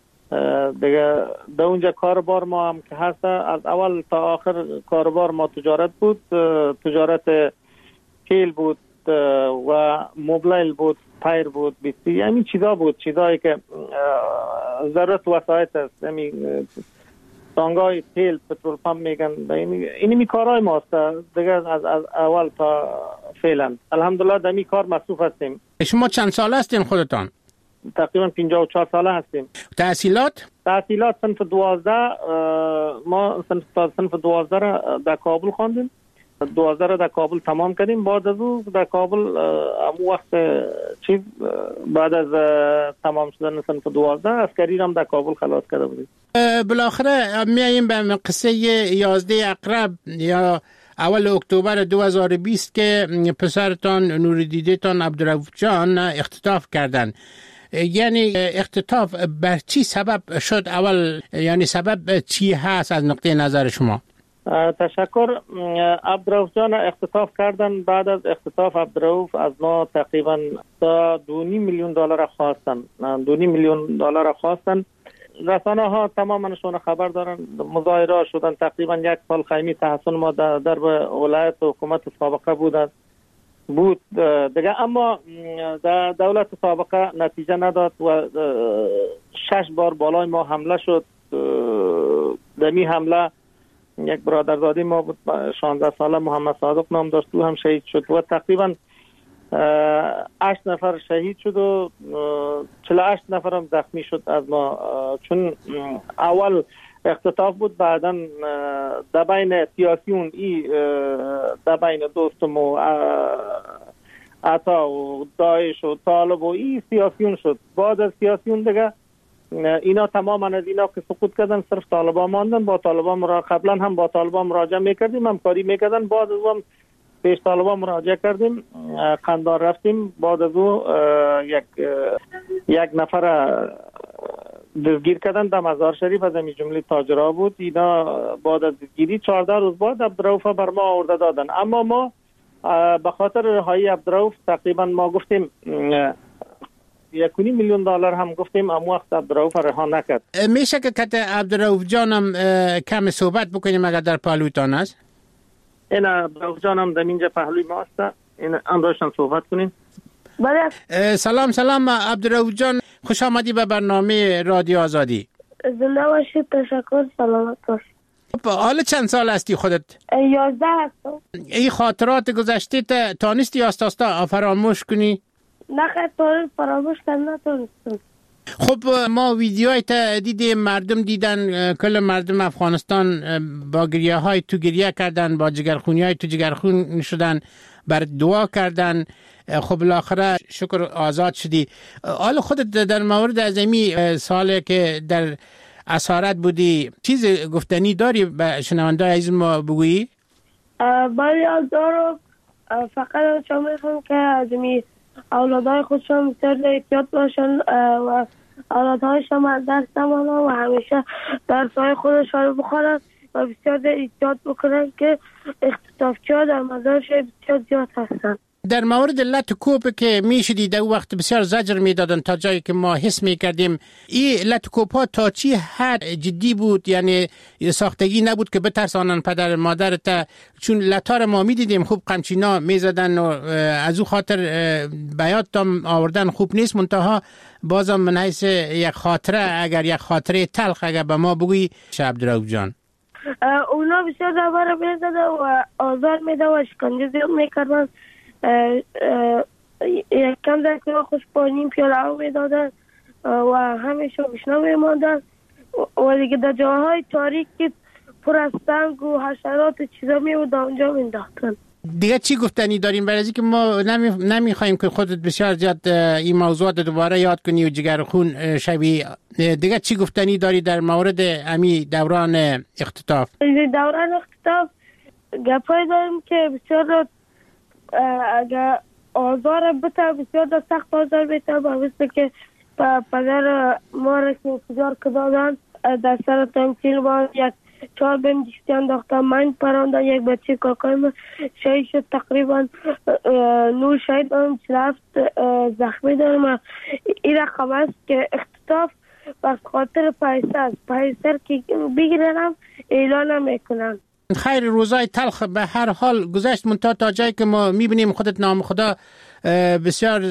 دیگه در اونجا کاربار ما هم که هست از اول تا آخر کاربار ما تجارت بود. تجارت تیل بود و موبایل بود، پایر بود، بیستی، همین چیزا بود، چیزایی که ضرورت وسایت است. همین تانگای تیل، پترول پمپ میگن. اینی می کارهای ماست دیگه از, از اول تا فعلا. الحمدلله در می کار مصروف هستیم. شما چند ساله هستین خودتان؟ تقریبا پنجاه و چهار ساله هستیم. تحصیلات؟ تحصیلات صنف دوازده. ما صنف صنف دوازده را در کابل خواندیم. دوازده را در کابل تمام کردیم. بعد از او در کابل امو وقت چیز بعد از تمام شدن صنف دوازده عسکری را هم در کابل خلاص کرده بودیم. بالاخره میاییم به قصه یازده اقرب یا اول اکتبر دو هزار و بیست که پسرتان نوردیدتان عبدالرؤوف جان اختطاف کردن. یعنی اختطاف بر چی سبب شد اول؟ یعنی سبب چی هست از نقطه نظر شما؟ تشکر. عبدالرؤوف جان اختطاف کردن. بعد از اختطاف عبدالرؤوف از ما تقریبا تا دو نیم میلیون دلار خواستن. دو نیم میلیون دلار خواستن. رسانه ها تمامشون خبر دارن. مظاهره شدن. تقریبا یک سال خیمی تحصیل ما در در ولایت و حکومت سابقه بود بود دیگه، اما در دولت سابقه نتیجه نداد و شش بار بالای ما حمله شد. دمی حمله یک برادرزاده ما بود شانزده ساله محمد صادق نام داشت، او هم شهید شد و تقریبا هشت نفر شهید شد و چهل و هشت نفر هم زخمی شد از ما. چون اول اختطاف بود، بعدا در بین سیاسیون ای در بین دوستم و عطا و داعش و طالب و ای سیاسیون شد. بعد از سیاسیون دیگه اینا تماما از اینا که سقوط کردن صرف طالبان ماندن. با طالبان مرا قبلا هم با طالبان مراجعه میکردیم، همکاری میکردن. بعد از اون پیش طالبان مراجعه کردیم، قندار رفتیم. بعد از او یک یک نفر دستگیر کردن در مزار شریف، از همین جمله تاجرها بود. اینا بعد از دستگیری چهارده روز بعد عبدالرؤوف بر ما آورده دادن. اما ما به خاطر رهایی عبدالرؤوف تقریبا ما گفتیم یک و نیم میلیون دلار هم گفتیم، اما وقت عبدالرؤوف رها نکرد. میشه که کت عبدالرؤوف جانم کم صحبت بکنیم اگر در پهلویتان است؟ این عبدالرؤوف جانم در اینجا پهلوی ما است. این امروزشان صحبت کنیم. بله. سلام سلام عبدالرؤوف جان، خوش آمدی به برنامه رادیو آزادی. زنده باشید. تشکر. سلامت باشید. حالا چند سال هستی خودت؟ یازده هستم. این خاطرات گذشته تانستی آستاستا فراموش کنی؟ نه خیلی فراموش کردن نتونستم. خب ما ویدیوهای تا دیدیم، مردم دیدن، کل مردم افغانستان با گریه های تو گریه کردن، با جگرخونی های تو جگرخون شدن، بر دعا کردن. خب بالاخره شکر آزاد شدی. حالا خودت در مورد ازمی سالی که در اسارت بودی چیز گفتنی داری به شنونده‌های عزیز ما بگویی؟ بله دارم. فقط چون میخوام که ازمی اولادهای خودشان بسیار احتیاط باشن و اولادهایشان از درس نمانن و همیشه درسهای خودشان بخورن و بسیار احتیاط بکنن که اختطافچی ها در مزارش بسیار زیاد هستن. در مورد لط کوپ که میشدی در وقت بسیار زجر میدادن تا جایی که ما حس میکردیم. این لط کوپ ها تا چی حد جدی بود؟ یعنی ساختگی نبود که بترسانن پدر مادرت؟ چون لطار ما میدیدیم خوب قمچینا میزدن و از او خاطر بیاتم آوردن خوب نیست. منتها بازم من حیث یک خاطره، اگر یک خاطره تلخ اگر به ما بگویی عبدالرؤوف جان. اونا بسیار زبر میزدن و آزار میدن و شکنجه زیاد میکردن. یک کم در که خوش پانیم پیاله ها میدادن و همیشه بشنا میماندن و دیگه در جاهای تاریک که پر از سنگ و حشرات چیزا می بود اونجا مینداختن. دیگه چی گفتنی داریم؟ برای اینکه ما نمی نمیخوایم که خودت بسیار زیاد این موضوعات دوباره یاد کنی و جگر خون شوی، دیگه چی گفتنی داری در مورد امی دوران اختطاف؟ دوران اختطاف گپای داریم که بسیار اگر آزار بتا بسیار سخت آزار بتا با مثل که پدر ما را که انتظار کدادن در سر تمثیل با یک چهار بیم دیستی انداختم من پراندن یک بچه کاکای من شهید شد تقریبا نور شهید دارم چلفت زخمی دارم. این رقم است که اختطاف بس خاطر پیسر است، پیسر که بگیرنم اعلانم میکنم. خیر روزای تلخ به هر حال گذشت منتها تا جایی که ما میبینیم خودت نام خدا بسیار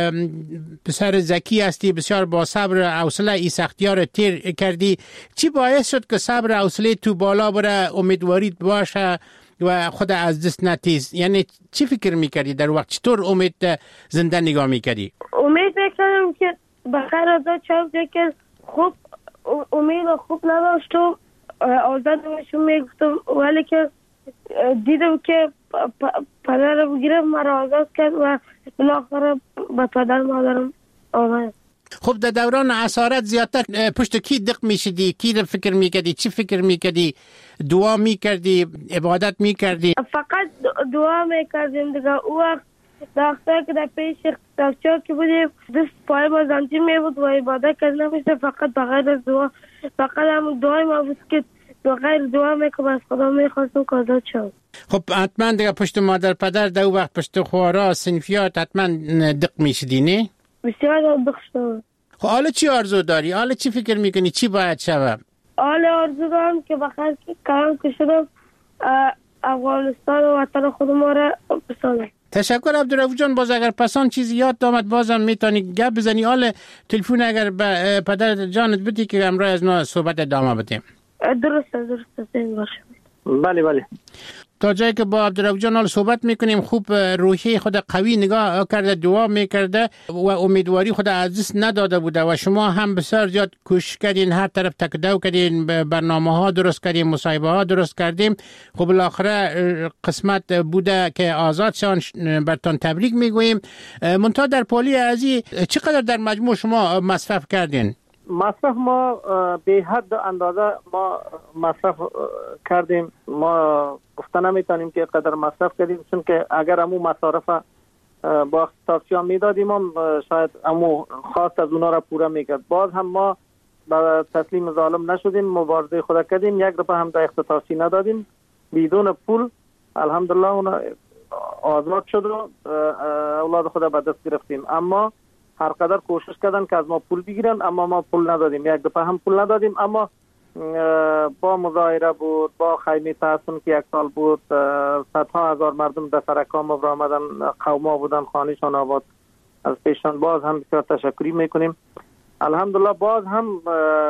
بسیار ذکی هستی، بسیار با صبر حوصله ای سختی‌ها رو تیر کردی. چی باعث شد که صبر حوصله تو بالا بره، امیدواریت باشه و خود از دست نتیز؟ یعنی چی فکر میکردی در وقت؟ چطور امید زنده نگاه میکردی؟ امید میکردم که بخیر آزاد شد که خوب امید خوب نداشت و آزاد میشون میگفتم، ولی که دیدم که پدر رو بگیرم مرا آزاد کرد و بالاخره به پدر مادرم آمد. خب در دوران اسارت زیادتر پشت کی دق میشدی؟ کی رو فکر میکردی؟ چی فکر میکردی؟ دعا میکردی؟ عبادت میکردی؟ فقط دعا میکردیم دیگه. او وقت داختر که در پیش اختطافچار که بودیم دست پای ما زنجیر میبود و عبادت کرد نمیشه، فقط بغیر از دعا، فقط هم دعای ما بود که بغیر دعا میکنم از خدا میخواستم که آزاد شد. خب حتما دیگه پشت مادر پدر در وقت پشت خوارا سنفیات حتما دق میشدی نه؟ بسیار دق شد. خب حالا چی آرزو داری؟ حالا چی فکر میکنی؟ چی باید شوه؟ حالا آرزو دارم که بخیر کلام که شدم افغانستان و وطن خود ما را بسازم. تشکر عبدالرؤوف جان. باز اگر پسان چیزی یاد آمد بازم میتونی گپ بزنی. حالا تلفن اگر به پدر جانت بدی که امروز از ما صحبت ادامه بدیم. درسته درسته زنگ باشه. بله بله. تا جایی که با عبدالرؤوف جان حال صحبت میکنیم خوب روحی خود قوی نگاه کرده، دعا میکرده و امیدواری خود از دست نداده بوده و شما هم بسیار زیاد کوشش کردین، هر طرف تکدو کردین، برنامه ها درست کردین، مصاحبه ها درست کردیم. خب بالاخره قسمت بوده که آزاد شان، برتان تبریک میگوییم. منتها در پالی ازی چقدر در مجموع شما مصرف کردین؟ مصرف ما به حد اندازه ما مصرف کردیم. ما گفته نمیتونیم که قدر مصرف کردیم، چون که اگر امو مصارف با اختطافچیان میدادیم هم شاید امو خواست از اونا را پوره میکرد. باز هم ما با تسلیم ظالم نشدیم، مبارزه خود کردیم، یک روپیه هم در اختطافچی ندادیم، بدون پول الحمدلله اونا آزاد شد و اولاد خود به دست گرفتیم. اما هر قدر کوشش کردن که از ما پول بگیرن، اما ما پول ندادیم، یک دفعه هم پول ندادیم. اما با مظاهره بود، با خیمه تحسن که یک سال بود، صدها هزار مردم در سرکام را آمدن، قوما بودن، خانهشان آباد از پیشان. باز هم بسیار تشکری میکنیم. الحمدلله باز هم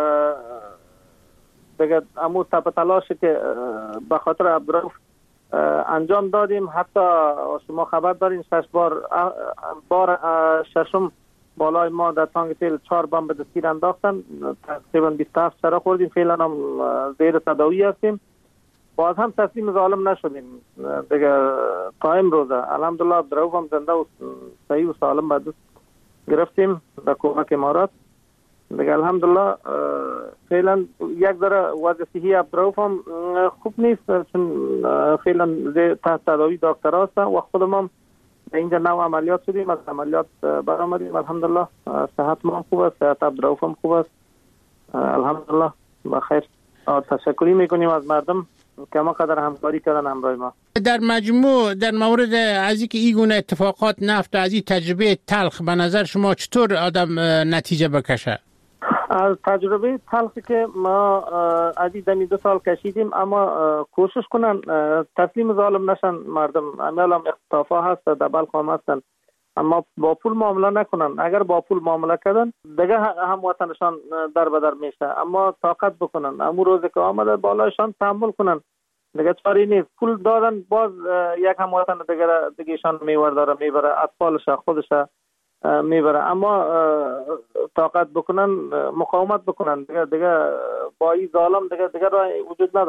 دیگه امو تپ تلاشی که به خاطر عبدالرؤوف انجام دادیم. حتی شما خبر دارین شش بار بار ششم بالای ما در تانگ تیل چهار بم به دستگیر انداختن، تقریبا بیست و هفت سره خوردیم، فعلا هم زیر تداوی هستیم. باز هم تسلیم ظالم نشدیم دیگه تا امروزه. الحمدلله عبدالرؤوف هم زنده و صحیح و سالم به دست گرفتیم به کمک امارات دیگه. الحمدلله فعلا یک ذره وضع صحی عبدالرؤوف هم خوب نیست، چون فعلا تحت تداوی دکتر هست و خودم هم اینجا نو عملیات شدیم، از عملیات برآمدیم. الحمدلله صحت ما خوب است، صحت عبدالرؤوف هم خوب است الحمدلله بخیر. تشکری میکنیم از مردم که ما قدر همکاری کردن همراه ما. در مجموع در مورد از اینکه این گونه اتفاقات نفت از این تجربه تلخ به نظر شما چطور آدم نتیجه بکشه؟ از تجربه تلخی که ما از این دمی دو سال کشیدیم، اما کوشش کنن تسلیم ظالم نشن مردم. امیال هم اختطافا هست در بلخ هم هستن، اما با پول معامله نکنن. اگر با پول معامله کردن دیگه هم وطنشان در بدر میشه، اما طاقت بکنن، امو روزی که آمده بالایشان تحمل کنن دیگه چاری نیست. پول دادن باز یک هم وطن دیگه دیگهشان میور داره میبره، اطفالش خودش میبره. اما طاقت بکنن، مقاومت بکنن دیگه دیگه با این ظالم دیگه دیگه راه وجود نداره.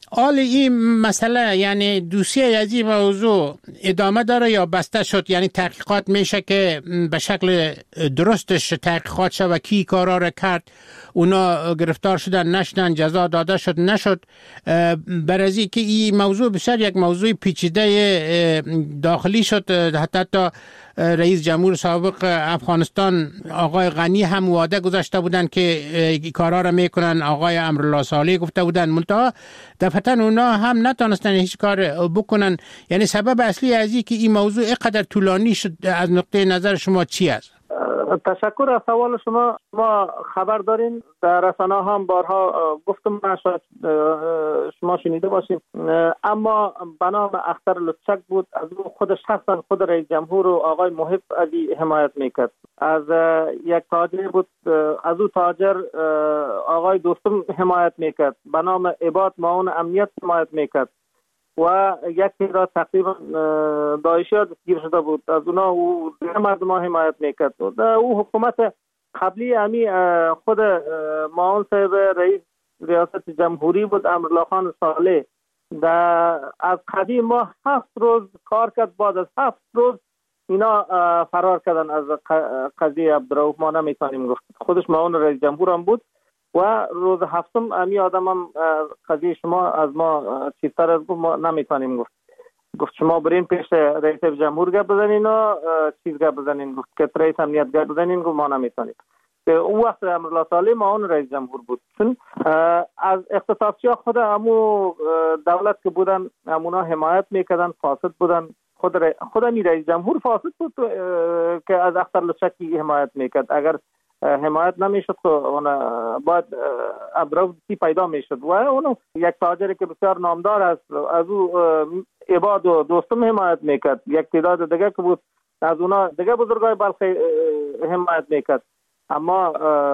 حال این مسئله یعنی دوسیه از این موضوع ادامه داره یا بسته شد؟ یعنی تحقیقات میشه که به شکل درستش تحقیقات شد و کی کارا را کرد، اونا گرفتار شدن نشدن، جزا داده شد نشد. برازی که این موضوع بسیار یک موضوع پیچیده داخلی شد. حتی تا رئیس جمهور سابق افغانستان آقای غنی هم وعده گذاشته بودن که کارا را میکنن، آقای امرالله صالح گفته بودن، منتها دفعتا اونا هم نتونستن هیچ کار بکنن. یعنی سبب اصلی از این که این موضوع اینقدر طولانی شد از نقطه نظر شما چی است؟ تشکر از سوال شما. ما خبر داریم، در رسانه هم بارها گفتم، شاید شما شنیده باشیم، اما به نام اختر لطچک بود. از او خود شخصا خود رئیس جمهور و آقای محب علی حمایت میکرد. از یک تاجر بود، از او تاجر آقای دوستم حمایت میکرد. به نام عباد معاون امنیت حمایت میکرد و یک تعداد تقریبا داعشی ها دستگیر شده بود. از اونا او مردم ها حمایت میکرد. او حکومت قبلی امی خود معاون صاحب رئیس ریاست جمهوری بود، امرالله خان صالح. از قدیم ما هفت روز کار کرد، بعد از هفت روز اینا فرار کردن از قضیه عبدالرؤوف. ما نمیتونیم گفت، خودش معاون رئیس جمهور هم بود و روز هفتم امی آدم هم قضیه شما از ما چیزتر از گفت، ما نمیتونیم گفت. گفت شما برین پیش رئیس جمهور گپ بزنین و چیز گپ بزنین، گفت که رئیس امنیت گپ بزنین، گفت ما نمیتونیم. اون وقت امرالله صالح معاون رئیس جمهور بود. چون از اختصاصی ها خود همو دولت که بودن همونا حمایت میکردن، فاسد بودن. خود ر... خود امی رئیس جمهور فاسد بود که از اختر لطچکی حمایت میکرد. اگر حمایت نمیشد که باید عبدالرؤوف پیدا میشد. و اونو یک تاجری که بسیار نامدار است، از او عباد و دوستم حمایت میکرد. یک تعداد دیگه که بود از اونا دیگه بزرگای بلخی حمایت میکرد. اما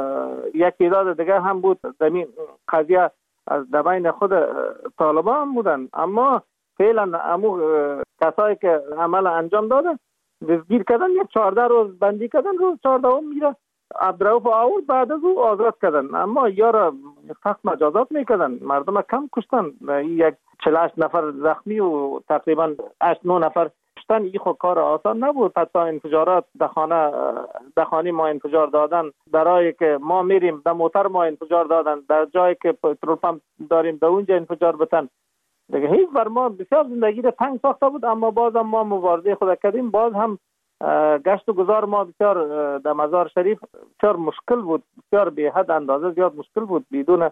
یک تعداد دیگه هم بود دمی قضیه از دبین خود طالبان هم بودن. اما فعلا امو کسایی که عمل انجام دادن دستگیر کردن، یک چهارده روز بندی کردن، روز چهارده هم میره عبدالرؤوف آورد، بعد از او آزاد کردن. اما یارا سخت مجازات میکردن، مردم کم کشتن. یک چهل و هشت نفر زخمی و تقریبا هشت نه نفر کشتن. این خود کار آسان نبود. حتی انفجارات دخانه دخانی ما انفجار دادن، برای که ما میریم در موتر ما انفجار دادن، در جایی که پترول پمپ داریم در اونجا انفجار بتن. دیگه هیچ بر ما بسیار زندگی را تنگ ساخته بود. اما باز هم ما مبارزه خود کردیم. باز هم گشت و گذار ما بسیار در مزار شریف بسیار مشکل بود، بسیار به حد اندازه زیاد مشکل بود. بدون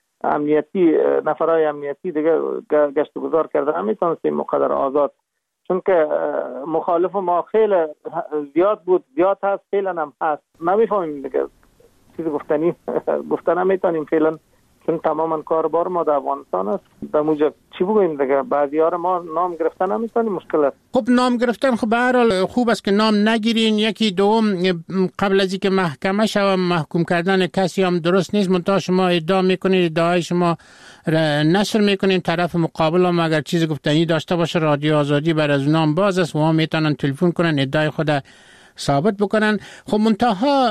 امنیتی، نفرای امنیتی دیگه گشت و گذار کرده نمیتونستیم مقدر آزاد، چون که مخالف ما خیلی زیاد بود، زیاد هست، فعلا هم هست. نمیفهمیم دیگه چیز گفتنی گفتن نمیتونیم فعلا، چون تماما کاربار ما در افغانستان است. در موجب چی بگوییم دیگه، بعضی ها ما نام گرفتن نمیتونیم، مشکل است. خب نام گرفتن خب به هر حال خوب است که نام نگیرین. یکی دوم قبل از اینکه محکمه شوه محکوم کردن کسی هم درست نیست. منتها شما ادعا میکنید، ادعای شما نشر میکنین، طرف مقابل هم اگر چیز گفتنی داشته باشه رادیو آزادی بر از نام باز است و ما میتونن تلفن کنن ادعای خود ثابت بکنن. خب منتها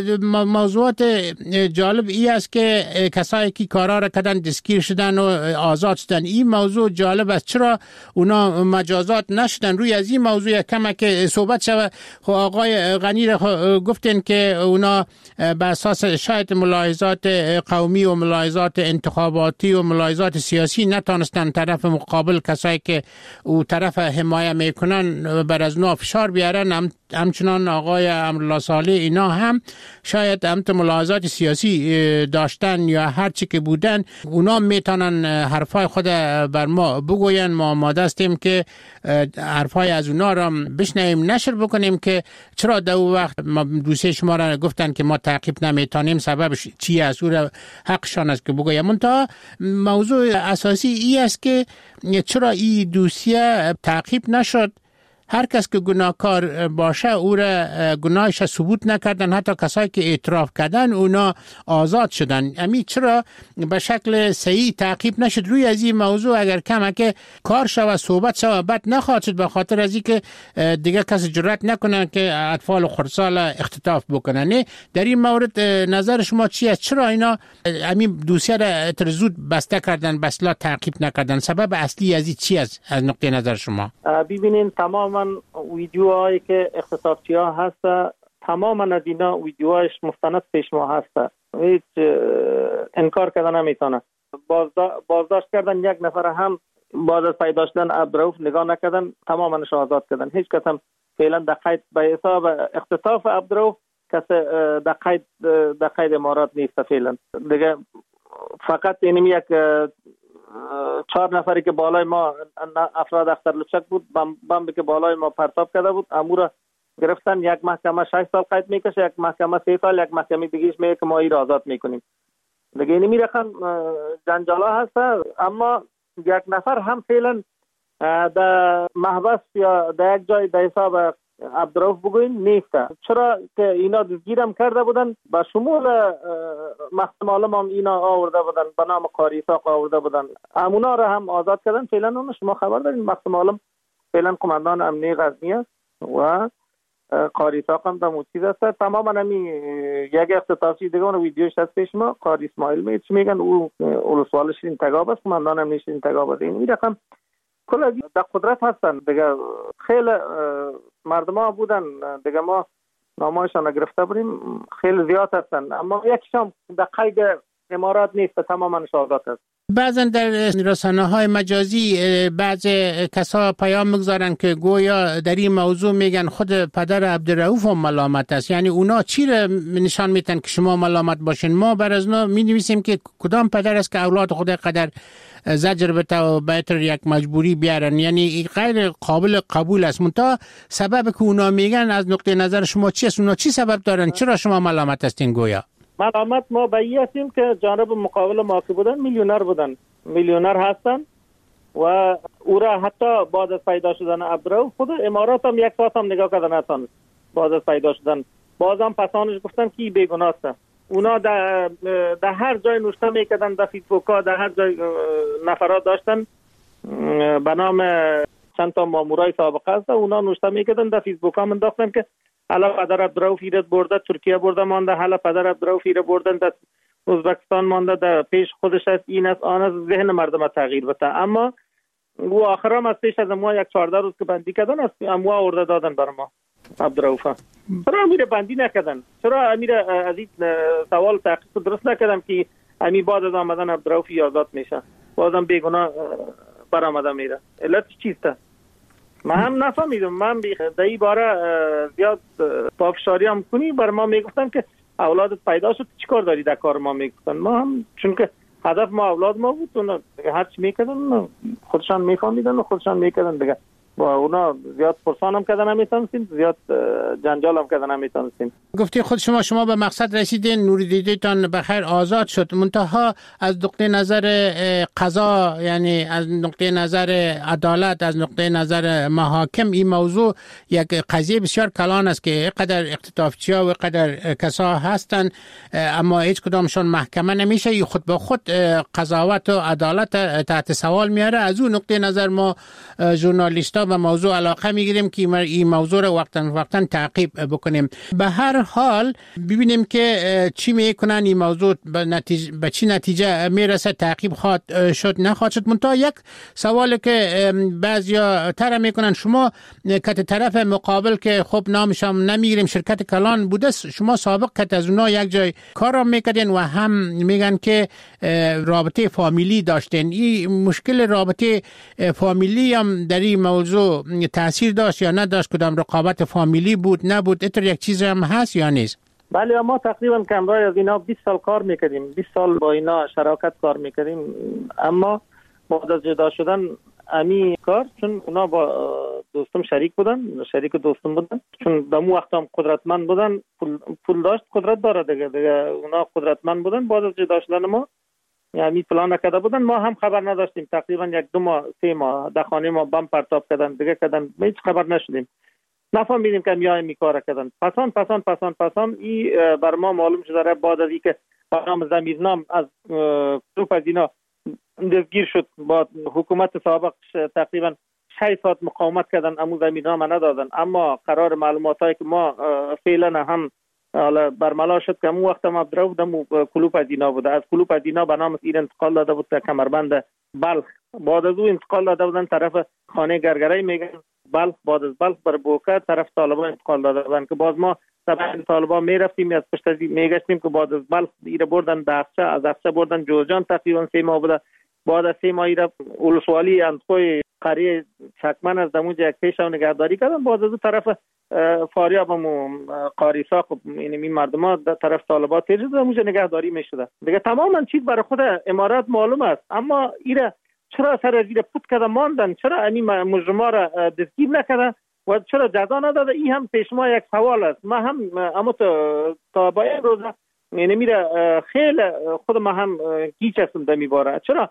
موضوعات جالب ای است که کسایی که کارا را کردن دستگیر شدن و آزاد شدن. این موضوع جالب است، چرا اونا مجازات نشدن؟ روی از این موضوع کمه که صحبت شوه. خب آقای غنی را گفتن که اونا بر اساس شاید ملاحظات قومی و ملاحظات انتخاباتی و ملاحظات سیاسی نتونستن طرف مقابل، کسایی که او طرف حمایت میکنن، بر از نو فشار بیارن. هم همچنان آقای امرالله صالح اینا هم شاید هم ملاحظات سیاسی داشتن یا هر چی که بودن، اونا میتونن حرفای خود بر ما بگوین. ما آماده هستیم که حرفای از اونا را بشنویم، نشر بکنیم که چرا در اون وقت دوسته شما را گفتن که ما تعقیب نمیتونیم، سببش چی است، او را حقشان است که بگویم. منتها موضوع اساسی ای است که چرا این دوسیه تعقیب نشد هر کس که گناهکار باشه او را گناهش ثبوت نکردن، حتی کسایی که اعتراف کردن اونا آزاد شدن. امی چرا به شکل صحیح تعقیب نشد روی از این موضوع؟ اگر کمک کار شود صحبت شود بد نخواهد شد، به خاطر از این که دیگه کسی جرأت نکنه که اطفال خردسال اختطاف بکنن. در این مورد نظر شما چی است؟ چرا اینا همین دوسیه را ترزود بسته کردن، بسلا تعقیب نکردن؟ سبب اصلی از این چی است از نقطه نظر شما؟ ببینین تماما ویدیوهایی که اختطافچی ها هست، تماما از اینا ویدیوهایش مستند پیش ما هست، هیچ انکار کردن نمیتونه. بازداشت کردن یک نفر هم بعد از پیدا شدن عبدالرؤوف نگاه نکردن، تماماش آزاد کردن. هیچ کس هم فعلا در قید به حساب اختطاف عبدالرؤوف کس در قید در قید امارات نیست فعلا دیگه. فقط اینمی یک چهار نفری که بالای ما افراد اختر لچک بود، بمبی که بالای ما پرتاب کرده بود، امور گرفتن. یک محکمه شش سال قید میکشه، یک محکمه سه سال، یک محکمه دیگهش میگه که ما این را آزاد میکنیم دیگه. اینمی رقم جنجالا هست. اما یک نفر هم فعلا در محبس یا در یک جای در حساب عبدالرؤوف بگوین نیست. چرا که اینا دستگیرم کرده بودن، با شمول محکمه عالم هم اینا آورده بودن، به نام قاری اسحاق آورده بودن، امونا را هم آزاد کردن. فعلا اون شما خبر دارین محکمه عالم فعلا قماندان امنیه غزنی است و قاری اسحاق هم در موچیز است. تماما همی یک اختطافچی دیگه اون ویدیوش هست پیش ما، قاری اسماعیل می چی میگن او اولسوال شیرین تگاب است، قماندان امنیه شیرین تگاب است. این رقم کل از در قدرت هستن دیگه. خیلی مردم ها بودن دیگه، ما نامایشان گرفته بودیم، خیلی زیاد هستن، اما یکیشان در قید امارات نیست، تماما آزاد است. بعضا در رسانه های مجازی بعض کسا پیام میگذارن که گویا در این موضوع میگن خود پدر عبدالرؤوف هم ملامت است. یعنی اونا چی را نشان میتن که شما ملامت باشین؟ ما بر از اونا می نویسیم که کدام پدر است که اولاد خود قدر زجر بده و بهتر یک مجبوری بیارن. یعنی غیر قابل قبول است. منتها سبب که اونا میگن از نقطه نظر شما چی است؟ اونا چی سبب دارن؟ چرا شما ملامت هستین گویا؟ ملامت ما به این هستیم که جانب مقابل ما که بودن میلیونر بودن، میلیونر هستن و او را حتی بعد از پیدا شدن عبدالرؤوف خود امارات هم یک ساعت هم نگاه کردن نتان. بعد از پیدا شدن بازم پسانش گفتن که بیگناه است. اونا در, در هر جای نوشته میکردن، در فیسبوک ها در هر جای نفرات داشتن به نام چند تا مامورای سابقه است، اونا نوشته میکردن در فیسبوک ها منداختن که حالا پدر عبدالرؤوف ایراد برده ترکیه برده مانده، حالا پدر عبدالرؤوف ایراد بردن در ازبکستان مانده، در پیش خودش است، این است آن است، ذهن مردم تغییر بده. اما او آخر هم از پیش از ما یک چهارده روز که بندی کردن است، اموا آورده دادن بر ما عبدالرؤوف. چرا امیر بندی نکردن؟ چرا امیر از این سوال تحقیق درست نکردم که امی بعد از آمدن عبدالرؤوف آزاد میشه، بازم بیگناه برآمده میره؟ علت چیست؟ من هم نفهمیدم. من در این باره زیاد پافشاری هم کنی بر ما میگفتن که اولادت پیدا شد چیکار داری در کار ما میگفتن. ما هم چون که هدف ما اولاد ما بود، اونا هر چی میکردن خودشان میفهمیدن و خودشان میکردن دیگه. با اونا زیاد پرسان هم کردن نمیتونستیم، زیاد جنجال هم کردن نمیتونستیم. گفتی خود شما شما به مقصد رسیدین، نوری دیدیتان بخیر آزاد شد. منتها از نقطه نظر قضا، یعنی از نقطه نظر عدالت، از نقطه نظر محاکم، این موضوع یک قضیه بسیار کلان است که قدر اختطافچی ها و قدر کسا هستن اما هیچ کدامشان محکمه نمیشه. خود به خود قضاوت و عدالت تحت سوال میاره. از اون نقطه نظر ما ژورنالیستا به موضوع علاقه میگیریم که این موضوع رو وقتا وقتا تعقیب بکنیم. به هر حال ببینیم که چی میکنن این موضوع به نتیجه به چی نتیجه میرسه، تعقیب خواهد شد نخواهد شد. منتها یک سوالی که بعضیا طرح میکنن، شما کت طرف مقابل که خب نامش هم نمیگیریم شرکت کلان بوده، شما سابق کت از اونها یک جای کار میکردین و هم میگن که رابطه فامیلی داشتین. این مشکل رابطه فامیلی هم در این موضوع تاثیر داشت یا نداشت؟ کدام رقابت فامیلی بود نبود؟ اتر یک چیز هم هست یا نیست؟ بله، ما تقریبا کمرای از اینا بیست سال کار میکردیم، بیست سال با اینا شراکت کار میکردیم. اما بعد از جدا شدن امی کار، چون اونا با دوستم شریک بودن، شریک دوستم بودن، چون دمو وقت هم قدرتمند بودن، پول, پول داشت، قدرت داره دیگه دیگه اونا قدرتمند بودن. بعد از جدا شدن ما یعنی پلان نکرده بودن، ما هم خبر نداشتیم. تقریبا یک دو ماه سه ماه در خانه ما بم پرتاب کردن دیگه کردن، هیچ خبر نشدیم، نفهمیدیم که میای می کار کردن. پسان پسان پسان پسان ای بر ما معلوم شده بعد از اینکه برنامه ضمیرنام از گروپ از اینا دستگیر شد، با حکومت سابق تقریبا شش ساعت مقاومت کردن، امو ضمیرنامه ندادن. اما قرار معلوماتایی که ما فعلا هم حالا برملا شد که امو وقت ما عبدالرؤوف دمو کلوپ از اینا بوده، از کلوپ از اینا به نام ایر انتقال داده بود که کمربند بلخ، بعد از او انتقال داده بودن طرف خانه گرگرای میگن بلخ، بعد از بلخ بر بوکه طرف طالبان انتقال داده بودن که باز ما طبعا طالبان میرفتیم از پشت از میگشتیم که بعد از بلخ ایره بردن دهسته، از دهسته بردن جوزجان، تقریبا سه ماه بوده. بعد از سه ماه ایره اولسوالی اندخوی قریه چکمن از دمونجا یک پیش و نگهداری کردن. بعد از اون طرف فاریاب و قاری ساق یعنی این مردم ها در طرف طالبان تیر شده دمونجا نگهداری میشده دیگه. تماما چیز برای خود امارات معلوم است، اما ایره چرا سر زیر پوت کرده ماندن، چرا این مجرما را دستگیر نکرده و چرا جزا نداده؟ این هم پیش ما یک سوال است. ما هم اما تا با این روز یعنی میره خیلی خود ما هم گیج هستم در میباره چرا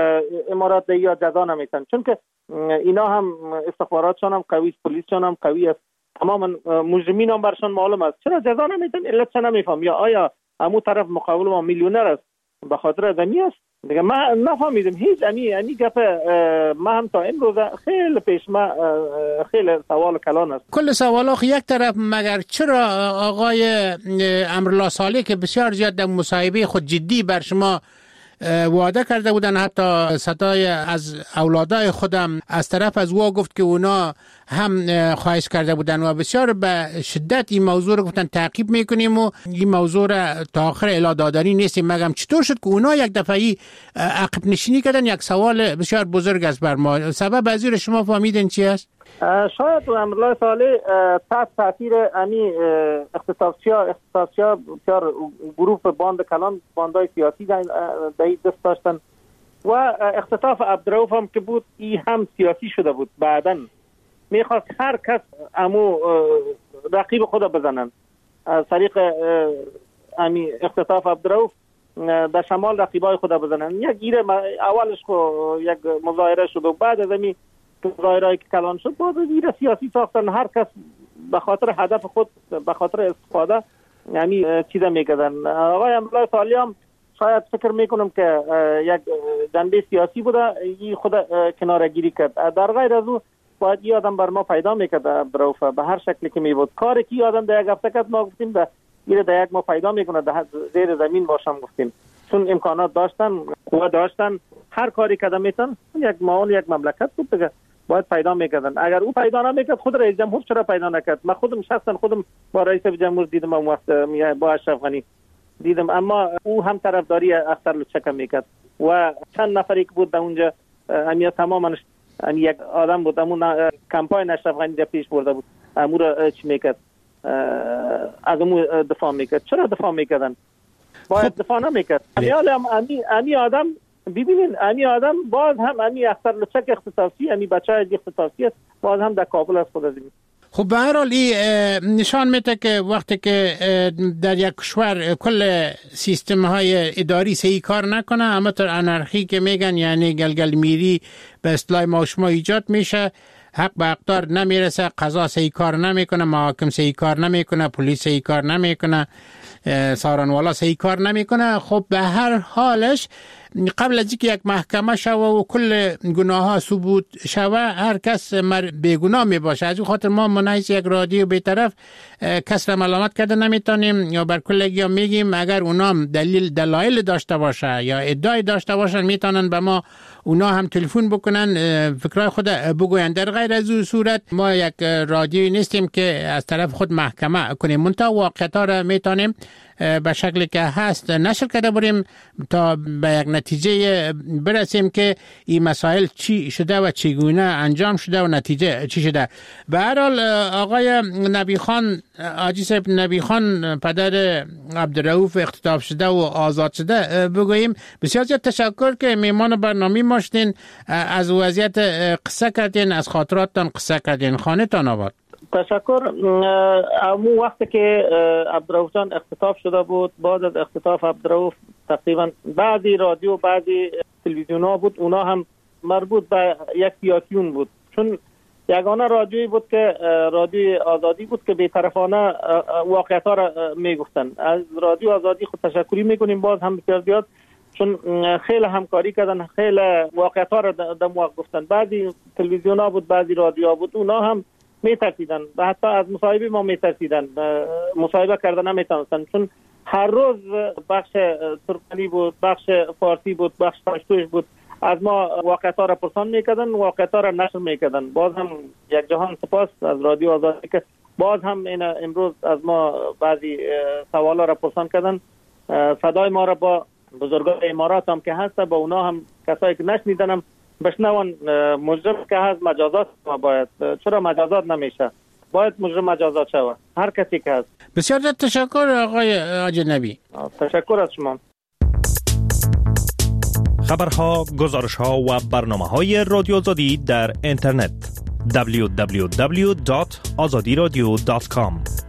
امارات یا جزا نمیتن، چون که اینا هم استخباراتشان هم قوی، پلیسشان هم قوی است، تماما مجرمین هم برشان معلوم است، چرا جزا نمیتن؟ علت چه نمیفهم؟ یا آیا همون طرف مقابل ما میلیونر است به خاطر دمی است دیگه؟ ما نفهمیدم هیچ. امی امی گپ ما هم تا این روز خیلی پیش ما خیلی سوال کلان است. کل سوالا یک طرف، مگر چرا آقای امرالله صالح که بسیار زیاد در مصاحبه خود جدی بر شما وعده کرده بودن، حتی صدای از اولادای خودم از طرف از وا گفت که اونا هم خواهش کرده بودن و بسیار به شدت این موضوع رو گفتن تعقیب میکنیم و این موضوع را تا آخر اعلام دادنی نیستیم. مگم چطور شد که اونا یک دفعی عقب نشینی کردن؟ یک سوال بسیار بزرگ است بر ما. سبب از این شما فهمیدین چی است؟ شاید امرالله صالح تحت تاثیر امی اختصاصیا اختصاصیا بسیار گروه باند کلان، باندای سیاسی در دست داشتن و اختطاف عبدالرؤوف هم که بود این هم سیاسی شده بود. بعداً میخواست هر کس امو رقیب خود بزنن از طریق امی اختطاف عبدالرؤوف در شمال رقیبای خود بزنن. یک گیره اولش خو یک مظاهره شد و بعد از امی مظاهرهایی که کلان شد باز گیره سیاسی ساختن، هر کس به خاطر هدف خود به خاطر استفاده یعنی چیزا میکردن. آقای امرالله صالح هم شاید فکر میکنم که یک جنبه سیاسی بوده، این خود کناره گیری کرد. در غیر از او باید این آدم بر ما پیدا میکرد عبدالرؤوف به هر شکلی که میبود. کاری که این آدم در یک هفته کرد ما گفتیم ده این در یک ما پیدا میکنه در زیر زمین باشم گفتیم، چون امکانات داشتن، قوه داشتن، هر کاری کده میتن. یک معاون یک مملکت بود دیگه، باید پیدا میکردن. اگر او پیدا نمیکرد خود رئیس جمهور چرا پیدا نکرد؟ من خودم شخصا خودم با رئیس جمهور دیدم اون وقت با اشرف غنی دیدم، اما او هم طرفداری اختر لچکه میکرد و چند نفری که بود در اونجا امیه تماما یک آدم بود امون کمپاین اشرف غنی در پیش برده بود، امو را چی میکرد؟ از امو دفاع میکرد. چرا دفاع میکردن؟ باید دفاع نمیکرد. امی امی آدم ببینین، امی آدم باز هم امی اختر لچک اختصاصی، امی بچه های اختصاصی است، باز هم در کابل است خود از این. خب به هر حال نشان میده که وقتی که در یک کشور کل سیستم های اداری صحیح کار نکنه، اما تر انارخی که میگن یعنی گلگل میری به اصطلاح ما شما ایجاد میشه، حق به اقدار نمیرسه، قضا صحیح کار نمیکنه، محاکم صحیح کار نمیکنه، پلیس صحیح کار نمیکنه، سارنوالا صحیح کار نمیکنه. خب به هر حالش قبل از اینکه یک محکمه شوه و کل گناه ها ثبوت شوه هر کس بیگناه می باشه. از این خاطر ما منحیث یک رادیو به طرف کس را ملامت کرده نمیتونیم یا بر کلگی ها میگیم اگر اونام دلیل دلایل داشته باشه یا ادعای داشته باشن میتونن به ما اونا هم تلفن بکنن فکرای خود بگوین. در غیر از اون صورت ما یک رادیوی نیستیم که از طرف خود محکمه کنیم، منتها واقعیت ها را میتونیم به شکلی که هست نشر کرده بریم تا به یک نتیجه برسیم که این مسائل چی شده و چگونه انجام شده و نتیجه چی شده. به هر حال آقای نبی خان، حاجی صاحب نبی خان پدر عبدالرؤوف اختطاف شده و آزاد شده، بگوییم بسیار زیاد تشکر که میمان برنامه ما شدین، از وضعیت قصه کردین، از خاطراتتان قصه کردین. خانه تان آباد. تشکر. امو وقتی که عبدالرؤوف جان اختطاف شده بود، بعد از اختطاف عبدالرؤوف تقریبا بعضی رادیو بعضی تلویزیون ها بود، اونا هم مربوط به یک سیاسیون بود، چون یگانه رادیویی بود که رادیوی آزادی بود که بی‌طرفانه واقعیت ها را میگفتن. از رادیو آزادی خود تشکری میکنیم باز هم بسیار زیاد، چون خیلی همکاری کردن، خیلی واقعیت ها را در موقع گفتن. بعضی تلویزیون ها بود، بعضی رادیو ها بود، اونا هم میترسیدن و حتی از مصاحبه ما میترسیدن، مصاحبه کردن نمیتونستن، چون هر روز بخش ترکمنی بود، بخش فارسی بود، بخش پشتوش بود، از ما واقعیت ها را پرسان میکردن، واقعیت ها را نشر میکردن. باز هم یک جهان سپاس از رادیو آزادی که باز هم این امروز از ما بعضی سوالا را پرسان کردن. صدای ما را با بزرگان امارات هم که هست با اونا هم کسایی که نشنیدن هم بشنون. مجرم که هست مجازات ما باید، چرا مجازات نمیشه؟ باید مجرم مجازات شود هر کسی که هست. بسیار تشکر آقای اجنبی. تشکر از شما. خبرها، گزارشها و برنامه‌های رادیو آزادی در اینترنت دبلیو دبلیو دبلیو دات آزادی رادیو دات کام